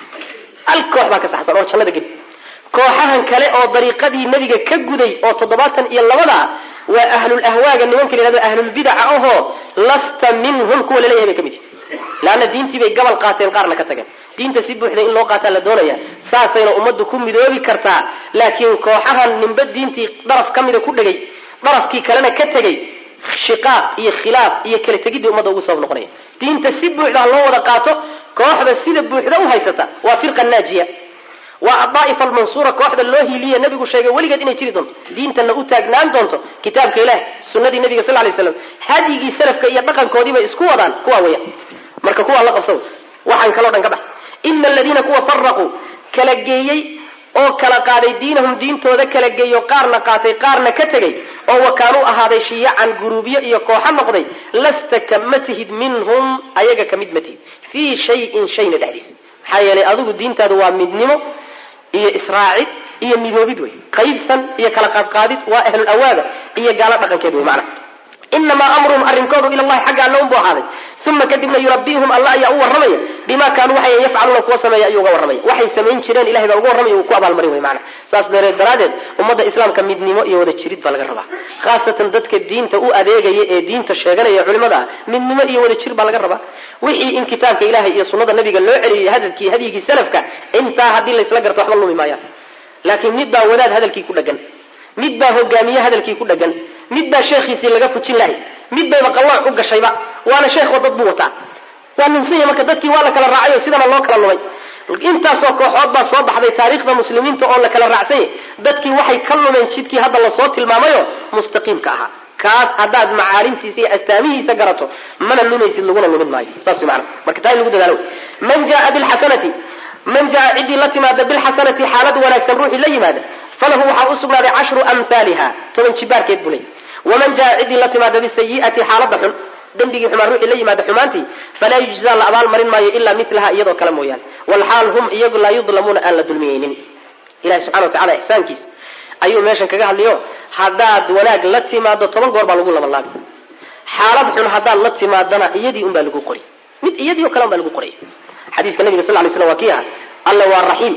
hal koox baa ka saxsan oo jannada geli kooxahan kale oo dariiqadii nebiga ka guday oo toddobaatan iyo labada waa ahlul ahwaaga nimanka la yidhahdo ahlul bidaca ahoo lasta minhum kuwa laleeyahay bay ka mid yihin laanna diintii bay gabal qaateen qaarna ka tageen diinta si buuxda in loo qaataa la doonaya saasayna ummaddu ku midoobi kartaa laakiin kooxahan ninba diintii daraf ka mida ku dhegay darafkii kalena ka tegey shiqaaq iyo khilaaf iyo kala tegidii ummadda ugu sabab noqonaya diinta si buuxda loo wada qaato kooxda sida buuxda u haysata waa firqa naajiya waa adaa'ifa almansuura kooxda loo hiiliye nabigu sheegay weligeed inay jiri doonto diintana u taagnaan doonto kitaabka ilaah sunnadii nabiga sal lay slam hadyigii salafka iyo dhaqankoodiibay isku wadaan kuwaa weya marka kuwaa la qabsada waxaan kaloo dhan ka bax ina aladiina kuwa faraquu kala geeyey oo kala qaaday diinahum diintooda kala geeyo qaarna qaatay qaarna ka tegey oo wakaanuu ahaaday shiyacan guruubyo iyo kooxo noqday lasta kama tihid minhum ayaga ka mid ma tihid fii shayin shayna dhexdiisa maxaa yeelay adigu diintaadu waa midnimo iyo israacid iyo midoobid wey qaybsan iyo kala qaadqaadid waa ahlul awaaga iyo gaalo dhaqankeed wey macna inamaa amruhum arrinkoodu ila allahi xagga alla unbuu ahaaday uma kadibna yurabiihum alla ayaa u warramaya bima kaanuu waxay yafcaluuna kuwa sameeya ayuu uga warramaya waxay samayn jireen ilahay baa uga warramaya uu ku abaalmarin wey macna saas dareed daraadeed ummadda islaamka midnimo iyo wada jirid baa laga rabaa khaasatan dadka diinta u adeegaya ee diinta sheeganaya culimada ah midnimo iyo wada jir baa laga rabaa wixii in kitaabka ilahay iyo sunnada nabiga loo celiyay hadalkii hadyigii salafka intaa haddii laysla garto waxba lumi maayaan laakiin mid baa wadaad hadalkii ku dhagan mid baa hogaamiye hadalkii ku dhagan mid baa sheekhiisii laga fujin lahay mid bayba qallaac u gashayba waana sheekho dad buu wataa waa ninsanya marka dadkii waa la kala raacayo sidana loo kala lumay intaasoo kooxood baa soo baxday taariikhda muslimiinta oo la kala raacsanyay dadkii waxay ka lumeen jidkii hadda lasoo tilmaamayo mustaqiimka ahaa kaas haddaad macaalimtiisa iyo astaamihiisa garato mana lumaysid laguna lumin maayo saas mana marka taa in lagu dadaalo man jaa bilxasanati man jaa ciddii la timaada bilxasanati xaalad wanaagsan ruuxii la yimaada falahu waxaa u sugnaaday cashru amhaaliha toban jibaarkeed buu leeyay waman jaa ciddii la timaada bisayi'ati xaalada xun dembigii xumaan ruuxii la yimaada xumaantii falaa yujzaa la abaal marin maayo ilaa milaha iyadoo kale mooyaane walxaal hum iyagu laa yudlamuuna aan la dulmiyeynin ilahi subxana wa tacala ixsaankiis ayuu meeshan kaga hadliyo haddaad wanaag la timaado toban goor baa lagu labanlaabi xaalad xun haddaad la timaadana iyadii un baa lagu qori mid iyadii o kale un baa lagu qoraya xadiiska nabiga sal lay slam waa kii aha alla waa raxiim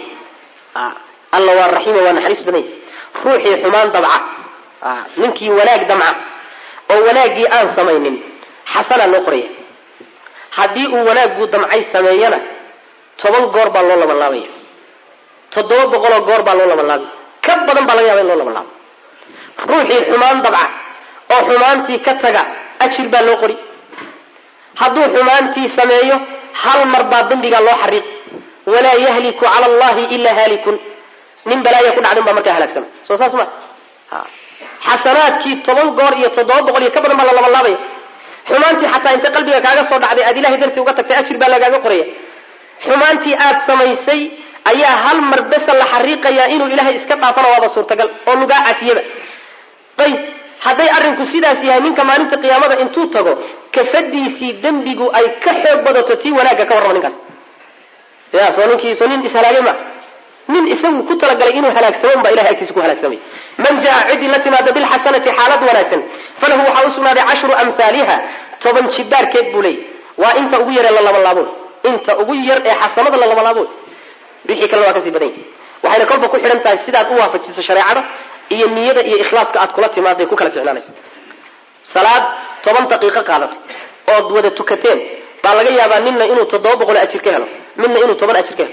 alla waa raxiima waa naxariis badan ruuxii xumaan dabca ninkii wanaag damca oo wanaaggii aan samaynin xasanaa loo qoraya haddii uu wanaagguu damcay sameeyana toban goor baa loo labanlaabaya toddoba boqoloo goor baa loo labanlaabay ka badan baa laga yaba in loo labanlaabo ruuxii xumaan dabca oo xumaantii ka taga ajir baa loo qori hadduu xumaantii sameeyo hal mar baa dambigaa loo xariiq walaa yahliku cala allahi ilaa haalikun nin balaaya ku dhacdin baa markaa halaagsama soo saas ma xasanaadkii toban goor iyo toddoba boqol iyo ka badan baa la labanlaabaya xumaantii xataa inta qalbiga kaaga soo dhacday aad ilahay dartii uga tagtay ajir baa lagaaga qoraya. xumaantii aad samaysay ayaa hal mar besa la xariiqayaa inuu ilaahay iska dhaafana waaba suurtagal oo lugaa cafiyaba. ayb hadday arrinku sidaas yahay, ninka maalinta qiyaamada intuu tago kafadiisii dembigu ay ka xoog badato tii wanaagga ka warrama ninkaas. ya soo ninkii soo nin ishalaagay ma nin isagu ku talagalay inuu halaagsaman baa ilahay agtiisa ku halaagsamay. man jaa cidii la timaada bilxasanati xaalad wanaagsan falahu waxaa u sugnaaday cashru amhaaliha toban jibaarkeed buu leeyay. waa inta ugu yaree la labalaaboy, inta ugu yar ee xasanada la labalaaboy. wixii kalena waa kasii badan yahay. waxayna kolba ku xidhan tahay sidaad u waafajiso shareecada iyo niyada iyo ikhlaaska aad kula timaaday ku kala ficnaanaysa. salaad toban daqiiqo qaadatay ood wada tukateen baa laga yaabaa ninna inuu toddoba boqol ajir ka helo, midna inuu toban ajir ka helo.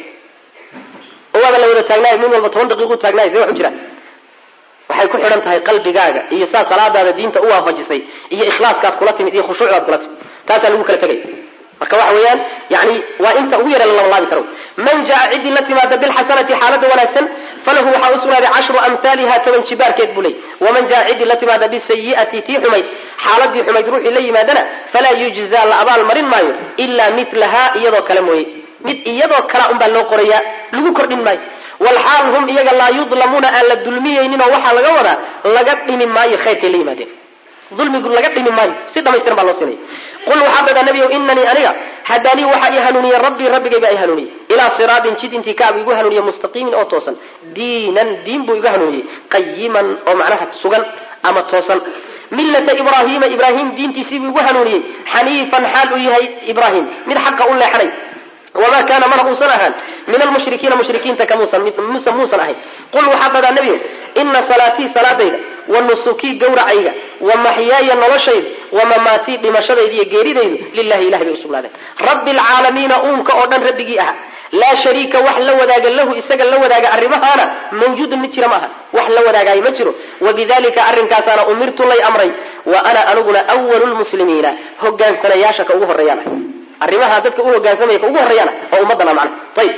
oo waaba la wada taagnaay, min walba toban daqiiqo taagnaay, see wax u jira. waxay ku xidhan tahay qalbigaaga iyo saa salaadaada diinta u waafajisay iyo ikhlaaskaad kula timid iyo khushuucdaad kula timid. taasaa lagu kala tegay. marka waxa weeyaan yani waa inta ugu yara la labalaabi karo. man jaa cidii la timaada bilxasanati xaalada wanaagsan falahu waxaa u sugnaaday cashru amhaaliha toban jibaarkeed buu ley. waman jaa cidii la timaada bisayi'ati tii xumayd xaaladii xumayd ruuxii la yimaadana falaa yujzaa la abaal marin maayo ilaa milahaa iyadoo kale mooye. mid iyadoo kala unbaa loo qorayaa, lagu kordhin maayo. walxaal hum iyaga laa yudlamuuna aan la dulmiyeynin oo waxaa laga wadaa laga dhimi maayo khayrkay la yimaadeen. dulmigu laga dhimi maayo, si dhamaystiran baa loo siinaya. qul waxaa dhada nabiyow inanii aniga hadaanii waxaa ii hanuuniyey rabbii rabbigay baa ii hanuuniyey ilaa siraatin jid intii kaabu igu hanuuniye mustaqiimin oo toosan, diinan diin buu igu hanuuniyey, qayiman oo macnaha sugan ama toosan. millata ibraahiima ibraahim diintiisii buu igu hanuuniyey, xaniifan xaal uu yahay ibraahim mid xaqa u leexanay. wamaa kaana mana uusan ahaan min almushrikiina mushrikiinta kamuusan muusan ahayn. qul waxaa dhadaa nebiyow ina salaatii salaadayda wa nusukii gawracayga wa maxyaaya noloshayda wa mamaatii dhimashadayda iyo geeridaydu lilahi ilahay bay usugnaadeen rabbi alcaalamiina uunka oo dhan rabbigii aha. laa shariika wax la wadaaga lahu isaga la wadaaga arrimahaana mawjuudun mid jira ma aha, wax la wadaagaay ma jiro. wabidalika arrinkaasaana umirtu lay amray wa ana aniguna awalu lmuslimiina hogaansanayaasha ka ugu horeeyaan arrimaha dadka u hogaansamaya ka ugu horeeyana oo ummadana macna. ayib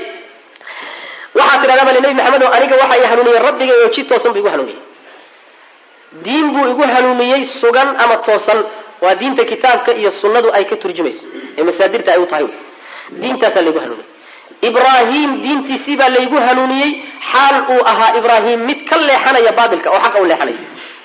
waxaa tidhahdaa bali nabi maxamed oo aniga waxa i hanuuniyey rabbiga oo jid toosan buu igu hanuuniyey, diin buu igu hanuuniyey sugan ama toosan. waa diinta kitaabka iyo sunnadu ay ka turjumayso ee masaadirta ay u tahay. diintaasaa laygu hanuuniyey. ibraahim diintiisii baa laygu hanuuniyey xaal uu ahaa ibraahim mid ka leexanaya baatilka oo xaqa u leexanaya.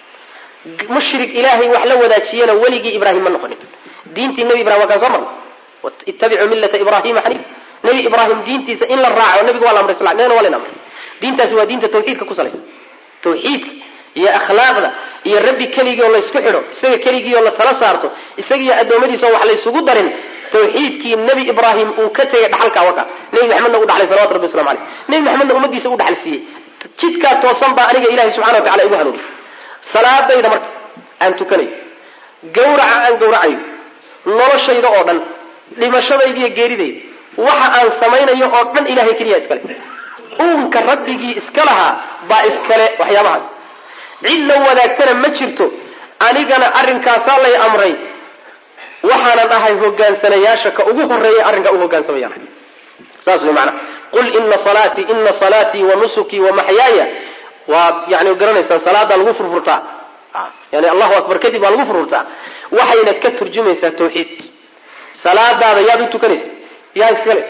mushrik ilaahay wax la wadaajiyana weligii ibraahim ma noqonin. diintii nabi ibrahim waa kaan soo marnay ittabicuu millata ibrahima xaniif. nabi ibraahim diintiisa in la raaco nabiga waa la amray sal nabigana waa layna amray. diintaasi waa diinta tawxiidka ku salaysan, tawxiidka iyo akhlaaqda iyo rabbi keligii oo laysku xidho, isaga keligii oo la tala saarto, isaga iyo addoommadiisa oo wax laysugu darin. tawxiidkii nabi ibraahim uu ka tegay dhaxalkaa waka nabi maxamedna u dhaxlay salawatu rabbi waslamu caleyh. nabi maxamedna ummadiisa u dhaxal siiyey. jidkaa toosan baa aniga ilahay subxana wa tacala igu hanuuniy. salaadayda marka aan tukanayo, gawraca aan gawracayo, noloshayda oo dhan, dhimashadayda iyo geeridayda, waxa aan samaynayo oo dhan ilahay keliya iskale. uunka rabbigii iska lahaa baa iskale waxyaabahaas. cid la wadaagtana ma jirto. anigana arrinkaasaa lay amray, waxaanan ahay hogaansanayaasha ka ugu horeeya arrinkaa u hogaansamayaan. saas way macnaa. qul ina salaatii ina salaatii wa nusukii wa maxyaaya. waa yani garanaysaan salaada lagu furfurtaa, yani allahu akbar kadib baa lagu furfurtaa. waxayna ka turjumaysaa tawxiid. salaadaada yaad u tukanaysa, yaa iskale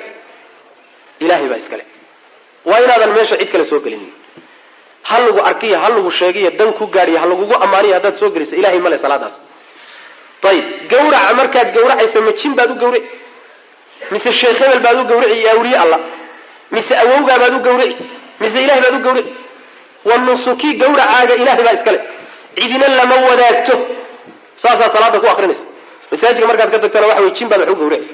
ilahay baa iskale. waa inaadan meesha cid kale soo gelin. ha lagu arkiyo ha lagu sheegiyo dan ku gaadhiyo ha lagugu ammaaniyo haddaad soo gelisa ilahay male salaadaas. ayib gawraca markaad gawracaysa ma jin baad u gawrici, mise sheekh hebel baad u gawrici iyo awliye allah, mise awowgaa baad u gawrici, mise ilahay baad u gawrici. wa nusuki gawracaaga ilahay baa iskale, cidina lama wadaagto. saasaa salaada ku akrinaysa. masaajidka markaad ka tagtana waxa wey jin baad wax u gawrici,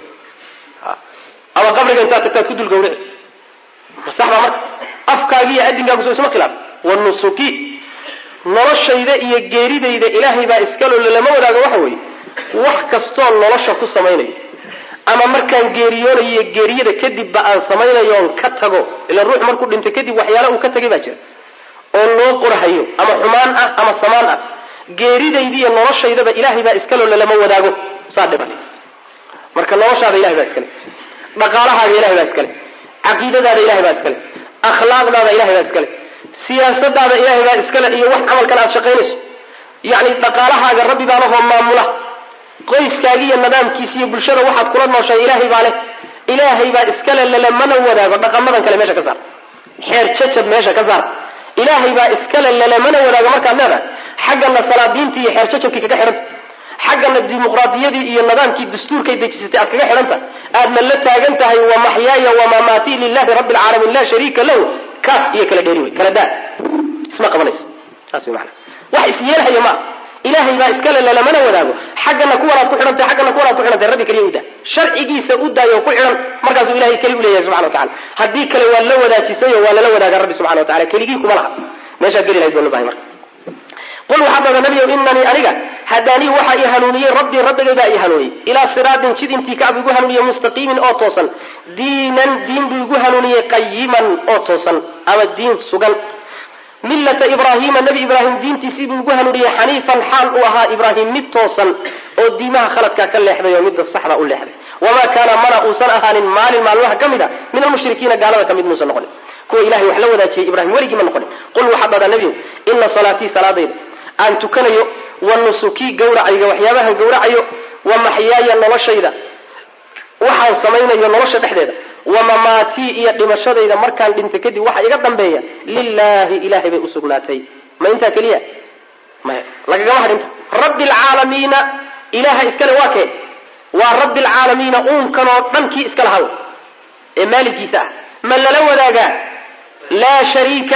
ama qabriga intaad tagtaad ku dul gawrici. sax baa marka afkaaga iyo adinkaagu soo isma khilaaf. wa nusuki noloshayda iyo geeridayda ilaahay baa iskalo lama wadaago. waxa weeye wax kastoo nolosha ku samaynayo ama markaan geeriyoonayo geeriyada kadibba aan samaynayo oon ka tago, ila ruux markuu dhinto kadib waxyaala uu ka tagay baa jira oo loo qorhayo ama xumaan ah ama samaan ah. geeridayda iyo noloshaydaba ilaahay baa iskalo lama wadaago. saa dhiban marka noloshaada ilahay baa iskale, dhaqaalahaaga ilahay baa iskale, caqiidadaada ilahay baa iskale, akhlaaqdaada ilahay baa iskale, siyaasadaada ilahay baa iskale iyo wax camalkan aad shaqaynayso. yani dhaqaalahaaga rabbi baa lahoo maamula, qoyskaaga iyo nidaamkiisa iyo bulshada waxaad kula nooshay ilaahay baa leh ilaahay baa iskale lele mana wadaago dhaqamadan kale meesha ka saar xeer jajab meesha ka saar ilaahay baa iskale lele mana wadaago markaad leedahay xaggana salaadiintii iyo xeer jajabkii kaga xidhanta xaggana dimuqraadiyadii iyo nidaamkii dastuurkay dejisatay aad kaga xidhanta aadna la taagan tahay wa maxyaaya wamamaatii lilahi rabbi alcaalamiin laa shariika lahu kaaf iyo kala dheeri wey kala daa isma qabanayso saas wey macana wax isyeelhaya maa ilaahay baa iskale lalamana wadaago xaggana kuwanaad ku xidhantay xaggana kuwanaad ku xidhantay rabbi keliya u daa sharcigiisa u daayo ku xidhan markaasuu ilahay keli u leeyahay subxana wa tacala haddii kale waa la wadaajisayo waa lala wadaagaa rabbi subxana wa tacala keligii kuma laha meeshaad geli lahayd baa loo bahay marka qul waxaa dada nabiyow inanii aniga hadaanii waxaa ii hanuuniyey rabbii rabbigay baa ii hanuuniyey ilaa siraatin jid intii kacbu igu hanuuniyey mustaqiimin oo toosan diinan diin buu igu hanuuniyey qayiman oo toosan ama diin sugan millata ibraahiima nebi ibraahim diintiisii buu igu hanuuniyey xaniifan xaal uu ahaa ibraahim mid toosan oo diimaha khaladkaa ka leexday oo midda saxda u leexday wamaa kaana mana uusan ahaanin maalin maalmaha ka mid a min almushrikiina gaalada ka mid muusan noqonin kuwa ilahay wax la wadaajiyey ibrahim weligii ma noqonin qul waxaa dhadaa nebiyow ina salaatii salaadayda aan tukanayo wa nusukii gawracayga waxyaabahan gawracayo wa maxyaaya noloshayda waxaan samaynayo nolosha dhexdeeda wa mamaatii iyo dhimashadayda markaan dhinta kadib waxa iga dambeeya lilaahi ilahay bay usugnaatay ma intaa keliya maya lagagama hadhinta rabbi alcaalamiina ilaha iskale waa kee waa rabbi alcaalamiina uunkanoo dhankii iskala haw ee maaligiisa ah ma lala wadaagaa laa shariika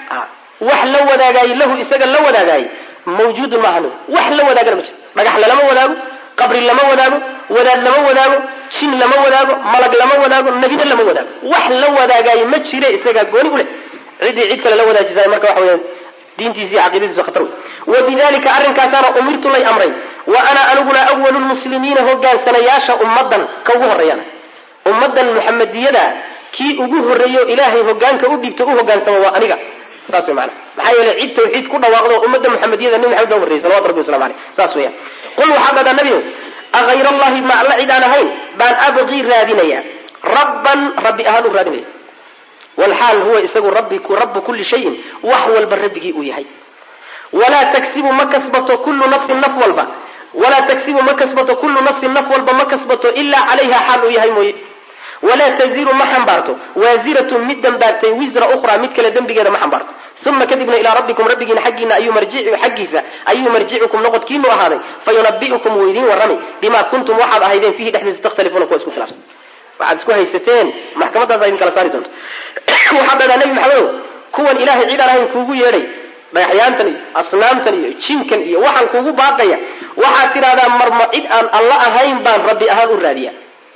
wax la wadaagaayo lahu isaga la wadaagaayo mawjuudun maahan wax la wadaagana ma jiro dhagax lalama wadaago qabri lama wadaago wadaad lama wadaago jin lama wadaago malag lama wadaago nebina lama wadaago wax la wadaagaayo ma jire isagaa gooni u leh ciddii cid kale la wadaajisay marka waxa weeyaan diintiisi iyo caqiidadiisu khatar wey wabidalika arrinkaasaana umirtu lay amray wa ana aniguna awalu lmuslimiina hogaansanayaasha ummadan ka ugu horreeyana ummadan muxamadiyada kii ugu horreeyo ilaahay hogaanka u dhigto u hogaansamo waa aniga saas wey maana maxaa yeelay cid tawxiid ku dhawaaqdo ummadda muxamadiyada nabi maxamed baa horreeyay salawatu rabbi waslamu aleyh saas weeyaan qul waxaa dhadaa nabiyow agayr allahi ma alla cid aan ahayn baan abqii raadinaya rabban rabbi ahaan u raadinaya walxaal huwa isagu rabbi rabbu kulli shayin wax walba rabbigii uu yahay walaa tagsibu ma kasbato kullu nafsin naf walba walaa tagsibu ma kasbato kullu nafsin naf walba ma kasbato ilaa calayha xaal uu yahay mooye walaa taziru ma xambaarto waasiratun mid dambaartay wisra ukhraa mid kale dembigeeda ma xambaarto uma kadibna ilaa rabbikum rabbigiina xaggiina ayuu marjic xaggiisa ayuu marjicukum noqodkiinu ahaaday fayunabi'ukum wuu idiin warrami bimaa kuntum waxaad ahaydeen fiihi dhexdiisa takhtalifuuna kuwa isku khilaafsan waxaad isku haysateen maxkamadaasa idin kala saari doonto waxaa dhadaa nebi maxamedow kuwan ilaahay cid aan ahayn kuugu yeedhay dhagaxyaantan iyo asnaamtan iyo jinkan iyo waxaan kuugu baaqaya waxaad tidhahdaa marma cid aan alla ahayn baan rabbi ahaan u raadiya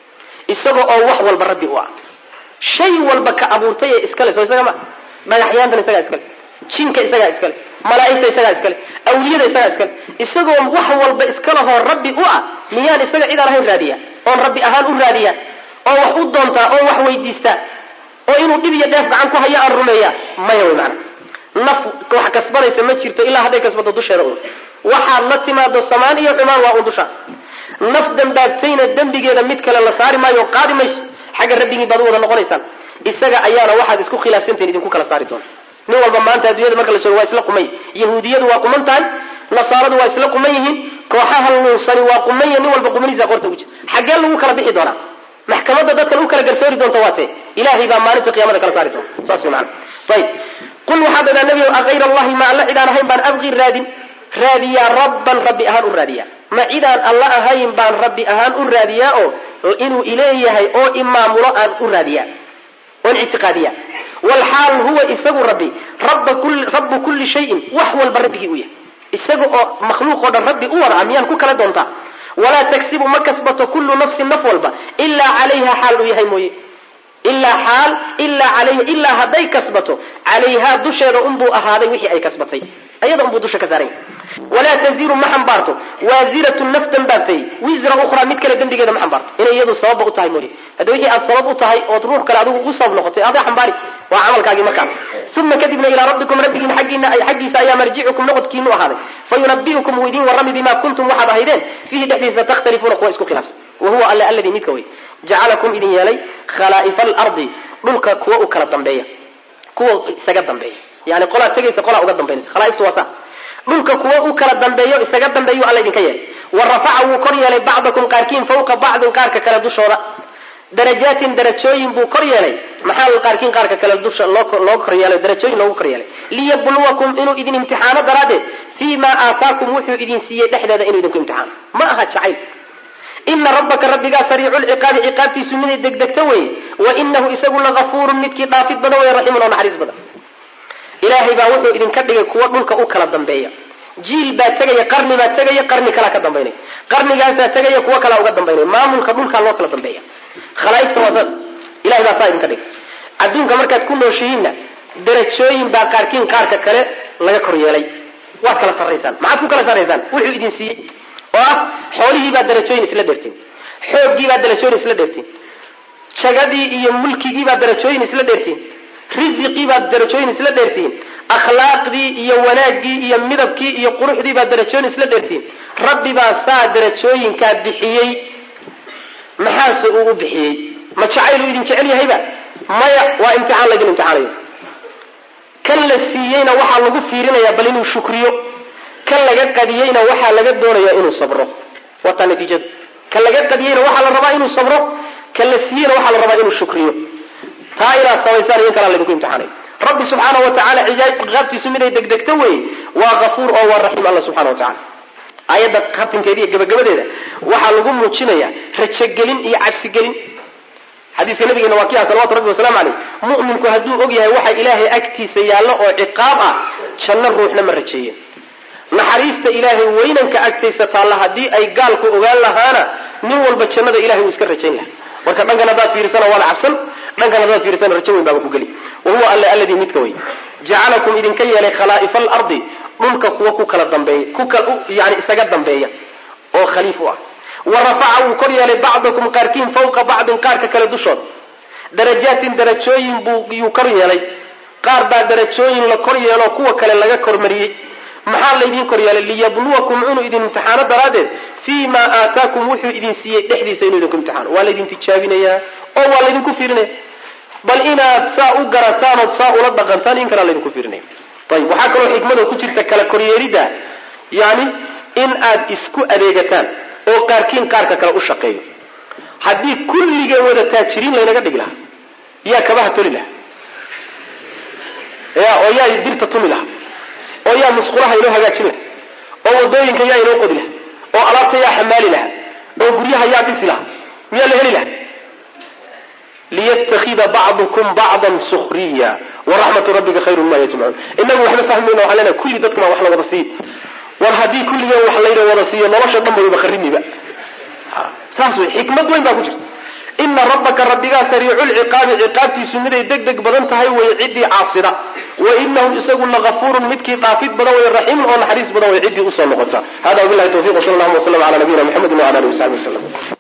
isaga oo wax walba rabbi u ah shay walba ka abuurtay ee iskale soo isaga ma dhagaxyaantan isagaa iskale jinka isagaa iskale malaa'igta isagaa iskale awliyada isagaa iskale isagoo wax walba iskalehoo rabbi u ah miyaan isaga cid aan ahayn raadiya oon rabbi ahaan u raadiya oo wax u doontaa oo wax weydiistaa oo inuu dhib iyo dheef gacan ku hayo aan rumeeya maya wey macana naf wax kasbanaysa ma jirto ilaa hadday kasbato dusheeda un waxaad la timaado samaan iyo xumaan waa un dusha naf dambaabtayna dembigeeda mid kale la saari maayo qaadi mayso xagga rabbigii baad u wada noqonaysaan isaga ayaana waxaad isku khilaafsantahin idinku kala saari doona nin walba maanta adduunyada marka la joogo waa isla qumay yahuudiyadu waa quman tahay nasaaradu waa isla quman yihiin kooxaha luunsani waa quman yihin nin walba qumaniisa qorta ugu jira xaggee lagu kala bixi doonaa maxkamadda dadkan u kala garsoori doonta waa tee ilaahay baa maalinta qiyaamada kala saari doona saas wey macana ayib qul waxaa dhadaa nebigow agayr allahi ma alla cid aan ahayn baan abqii raadin raadiyaa rabban rabbi ahaan u raadiyaa ma cidaan alla ahayn baan rabbi ahaan u raadiyaa oo inuu ileeyahay oo imaamulo aan u raadiyaa oon ictiqaadiyaa walxaal huwa isagu rabbi rabbu kulli shayin wax walba rabbigii u yahay isaga oo makhluuq oo dhan rabbi u wada miyaan ku kala doontaa walaa tagsibu ma kasbato kullu nafsin naf walba ilaa calayha xaal uu yahay mooye ilaa xaal ilaa calayha ilaa hadday kasbato calayhaa dusheeda unbuu ahaaday wixii ay kasbatay ayada unbuu dusha ka saaray walaa taziru ma xambaarto waasiratun naf dambaabtay wisra ukhraa mid kale dembigeeda ma xambaarto inay iyadu sababba u tahay mooye hadda wixii aad sabab u tahay ood ruux kale adigu ugu sabab noqotay adaa xambaari waa camalkaagii markaa uma kadibna ilaa rabbikum rabbigiina xaggiina xaggiisa ayaa marjicukum noqodkiinu ahaaday fayunabi'ukum wuu idiin warrami bimaa kuntum waxaad ahaydeen fiihi dhexdiisa takhtalifuuna kuwa isku khilaafsan wahuwa alle alladii midka wey jacalakum idin yeelay khalaa'ifa alardi dhulka kuwa u kala dambeeya kuwa isaga dambeeya yani qolaa tegaysa qolaa uga dambaynaysa khalaaiftu waa saa dhulka kuwa u kala dambeeyo isaga dambeeyu alla idinka yeelay warafaca wuu kor yeelay bacdakum qaarkiin fawqa bacdin qaarka kale dushooda darajaatin darajooyin buu kor yeelay maxaa qaarkiin qaarka kale dusha loo kor yeelay darajooyin loogu kor yeelay liyabluwakum inuu idin imtixaano daraaddeed fii maa aataakum wuxuu idin siiyey dhexdeeda inuu idinku imtixaano ma aha jacayl ina rabbaka rabbigaa sariicu lciqaabi ciqaabtiisu miday degdegta weye wa inahu isagu lagafuurun midkii dhaafid badan wey raxiimun oo naxariis badan ilaahay baa wuxuu idinka dhigay kuwa dhulka u kala dambeeya jiil baa tegaya qarni baa tegaya qarni kalaa ka dambaynaya qarnigaasaa tegaya kuwa kalaa uga dambaynaya maamulka dhulkaa loo kala dambeeya khalaaigta waa saas ilahay baa saa idinka dhigay adduunka markaad ku nooshihiinna darajooyin baa qaarkiin qaarka kale laga kor yeelay waad kala sarraysaan maxaad ku kala sarraysaan wuxuu idin siiyey oo ah xoolihii baa darajooyin isla dheertiin xooggii baa darajooyin isla dheertiin jagadii iyo mulkigii baa darajooyin isla dheertiin risiqii baa darajooyin isla dheertiin akhlaaqdii iyo wanaaggii iyo midabkii iyo quruxdii baa darajooyin isla dheertiin rabbi baa saa darajooyinkaa bixiyey maxaase uu u bixiyey ma jacayl uu idin jecel yahayba maya waa imtixaan laydin imtixaanayo kan la siiyeyna waxaa lagu fiirinayaa bal inuu shukriyo kan laga qadiyeyna waxaa laga doonayaa inuu sabro wataa natiijadu kan laga qadiyeyna waxaa la rabaa inuu sabro kan la siiyeyna waxaa la rabaa inuu shukriyo taa inaad samaysaan iyo in kalaa laydinku imtixaanayo rabbi subxaana wa tacala ciqaabtiisu miday degdegta weye waa kafuur oo waa raxiim alla subxana wa tacala aayadda khatimkeeda iyo gabagabadeeda waxaa lagu muujinayaa rajogelin iyo cabsigelin xadiiska nabigeena waa kiyaa salawatu rabbi wasalaamu caleyh mu'minku hadduu og yahay waxa ilaahay agtiisa yaallo oo ciqaab ah janno ruuxna ma rajeeyen naxariista ilaahay weynanka agtaysa taalla haddii ay gaalku ogaan lahaana nin walba jannada ilahay uu iska rajayn laha marka dhankan haddaad fiirisana waana cabsan dhankan haddaad fiirisana rajo weyn baaba ku geli wahuwa alla alladii midka wey jacalakum idinka yeelay khalaa'ifa alardi dhulka kuwa ku kala dambeeya ku kala yani isaga dambeeya oo khaliif u ah wa rafaca wuu kor yeelay bacdakum qaarkiin fawqa bacdin qaarka kale dushood darajaatin darajooyin buu yuu kor yeelay qaar baa darajooyin la kor yeelo kuwa kale laga kormariyey maxaa laydin kor yeelay liyabluwakum inuu idin imtixaano daraaddeed fii maa aataakum wuxuu idin siiyey dhexdiisa inuu idinku imtixaano waa laydin tijaabinayaa oo waa laydinku fiirinaya bal inaad saa u garataan ood saa ula dhaqantaan in kalaa laydinku fiirinaya ayib waxaa kaloo xikmada ku jirta kala koryeelidda yani in aad isku adeegataan oo qaarkiin qaarka kale u shaqeeyo haddii kulligeen wada taajiriin laynaga dhigi lahaa yaa kabaha toli laha ya oo yaa dirta tumi laha oo yaa musqulaha inoo hagaajin laha oo wadooyinka yaa inoo qodi laha oo alaabta yaa xamaali laha oo guryaha yaa dhisi laha miyaa la heli laha liyatakida bacdukum bacdan sukriya waraxmatu rabbika khayru mima yajmacuun inagu waxba fahmayna waxaan leenahay kulli dadkuma wax la wada siiyo war haddii kulligeen wax layna wada siiyo nolosha dhan bayba kharimiba saas wey xikmad weyn baa ku jirta ina rabbaka rabbigaa sariicu lciqaabi ciqaabtiisu miday deg deg badan tahay way ciddii caasida wa inahu isagu lagafuurun midkii dhaafid badan way raxiimun oo naxariis badan way ciddii usoo noqota hada wabilahi tawfiq wsala allahuma waslam ala nabiyina muxamedi wala alihi wasaxbi wasalam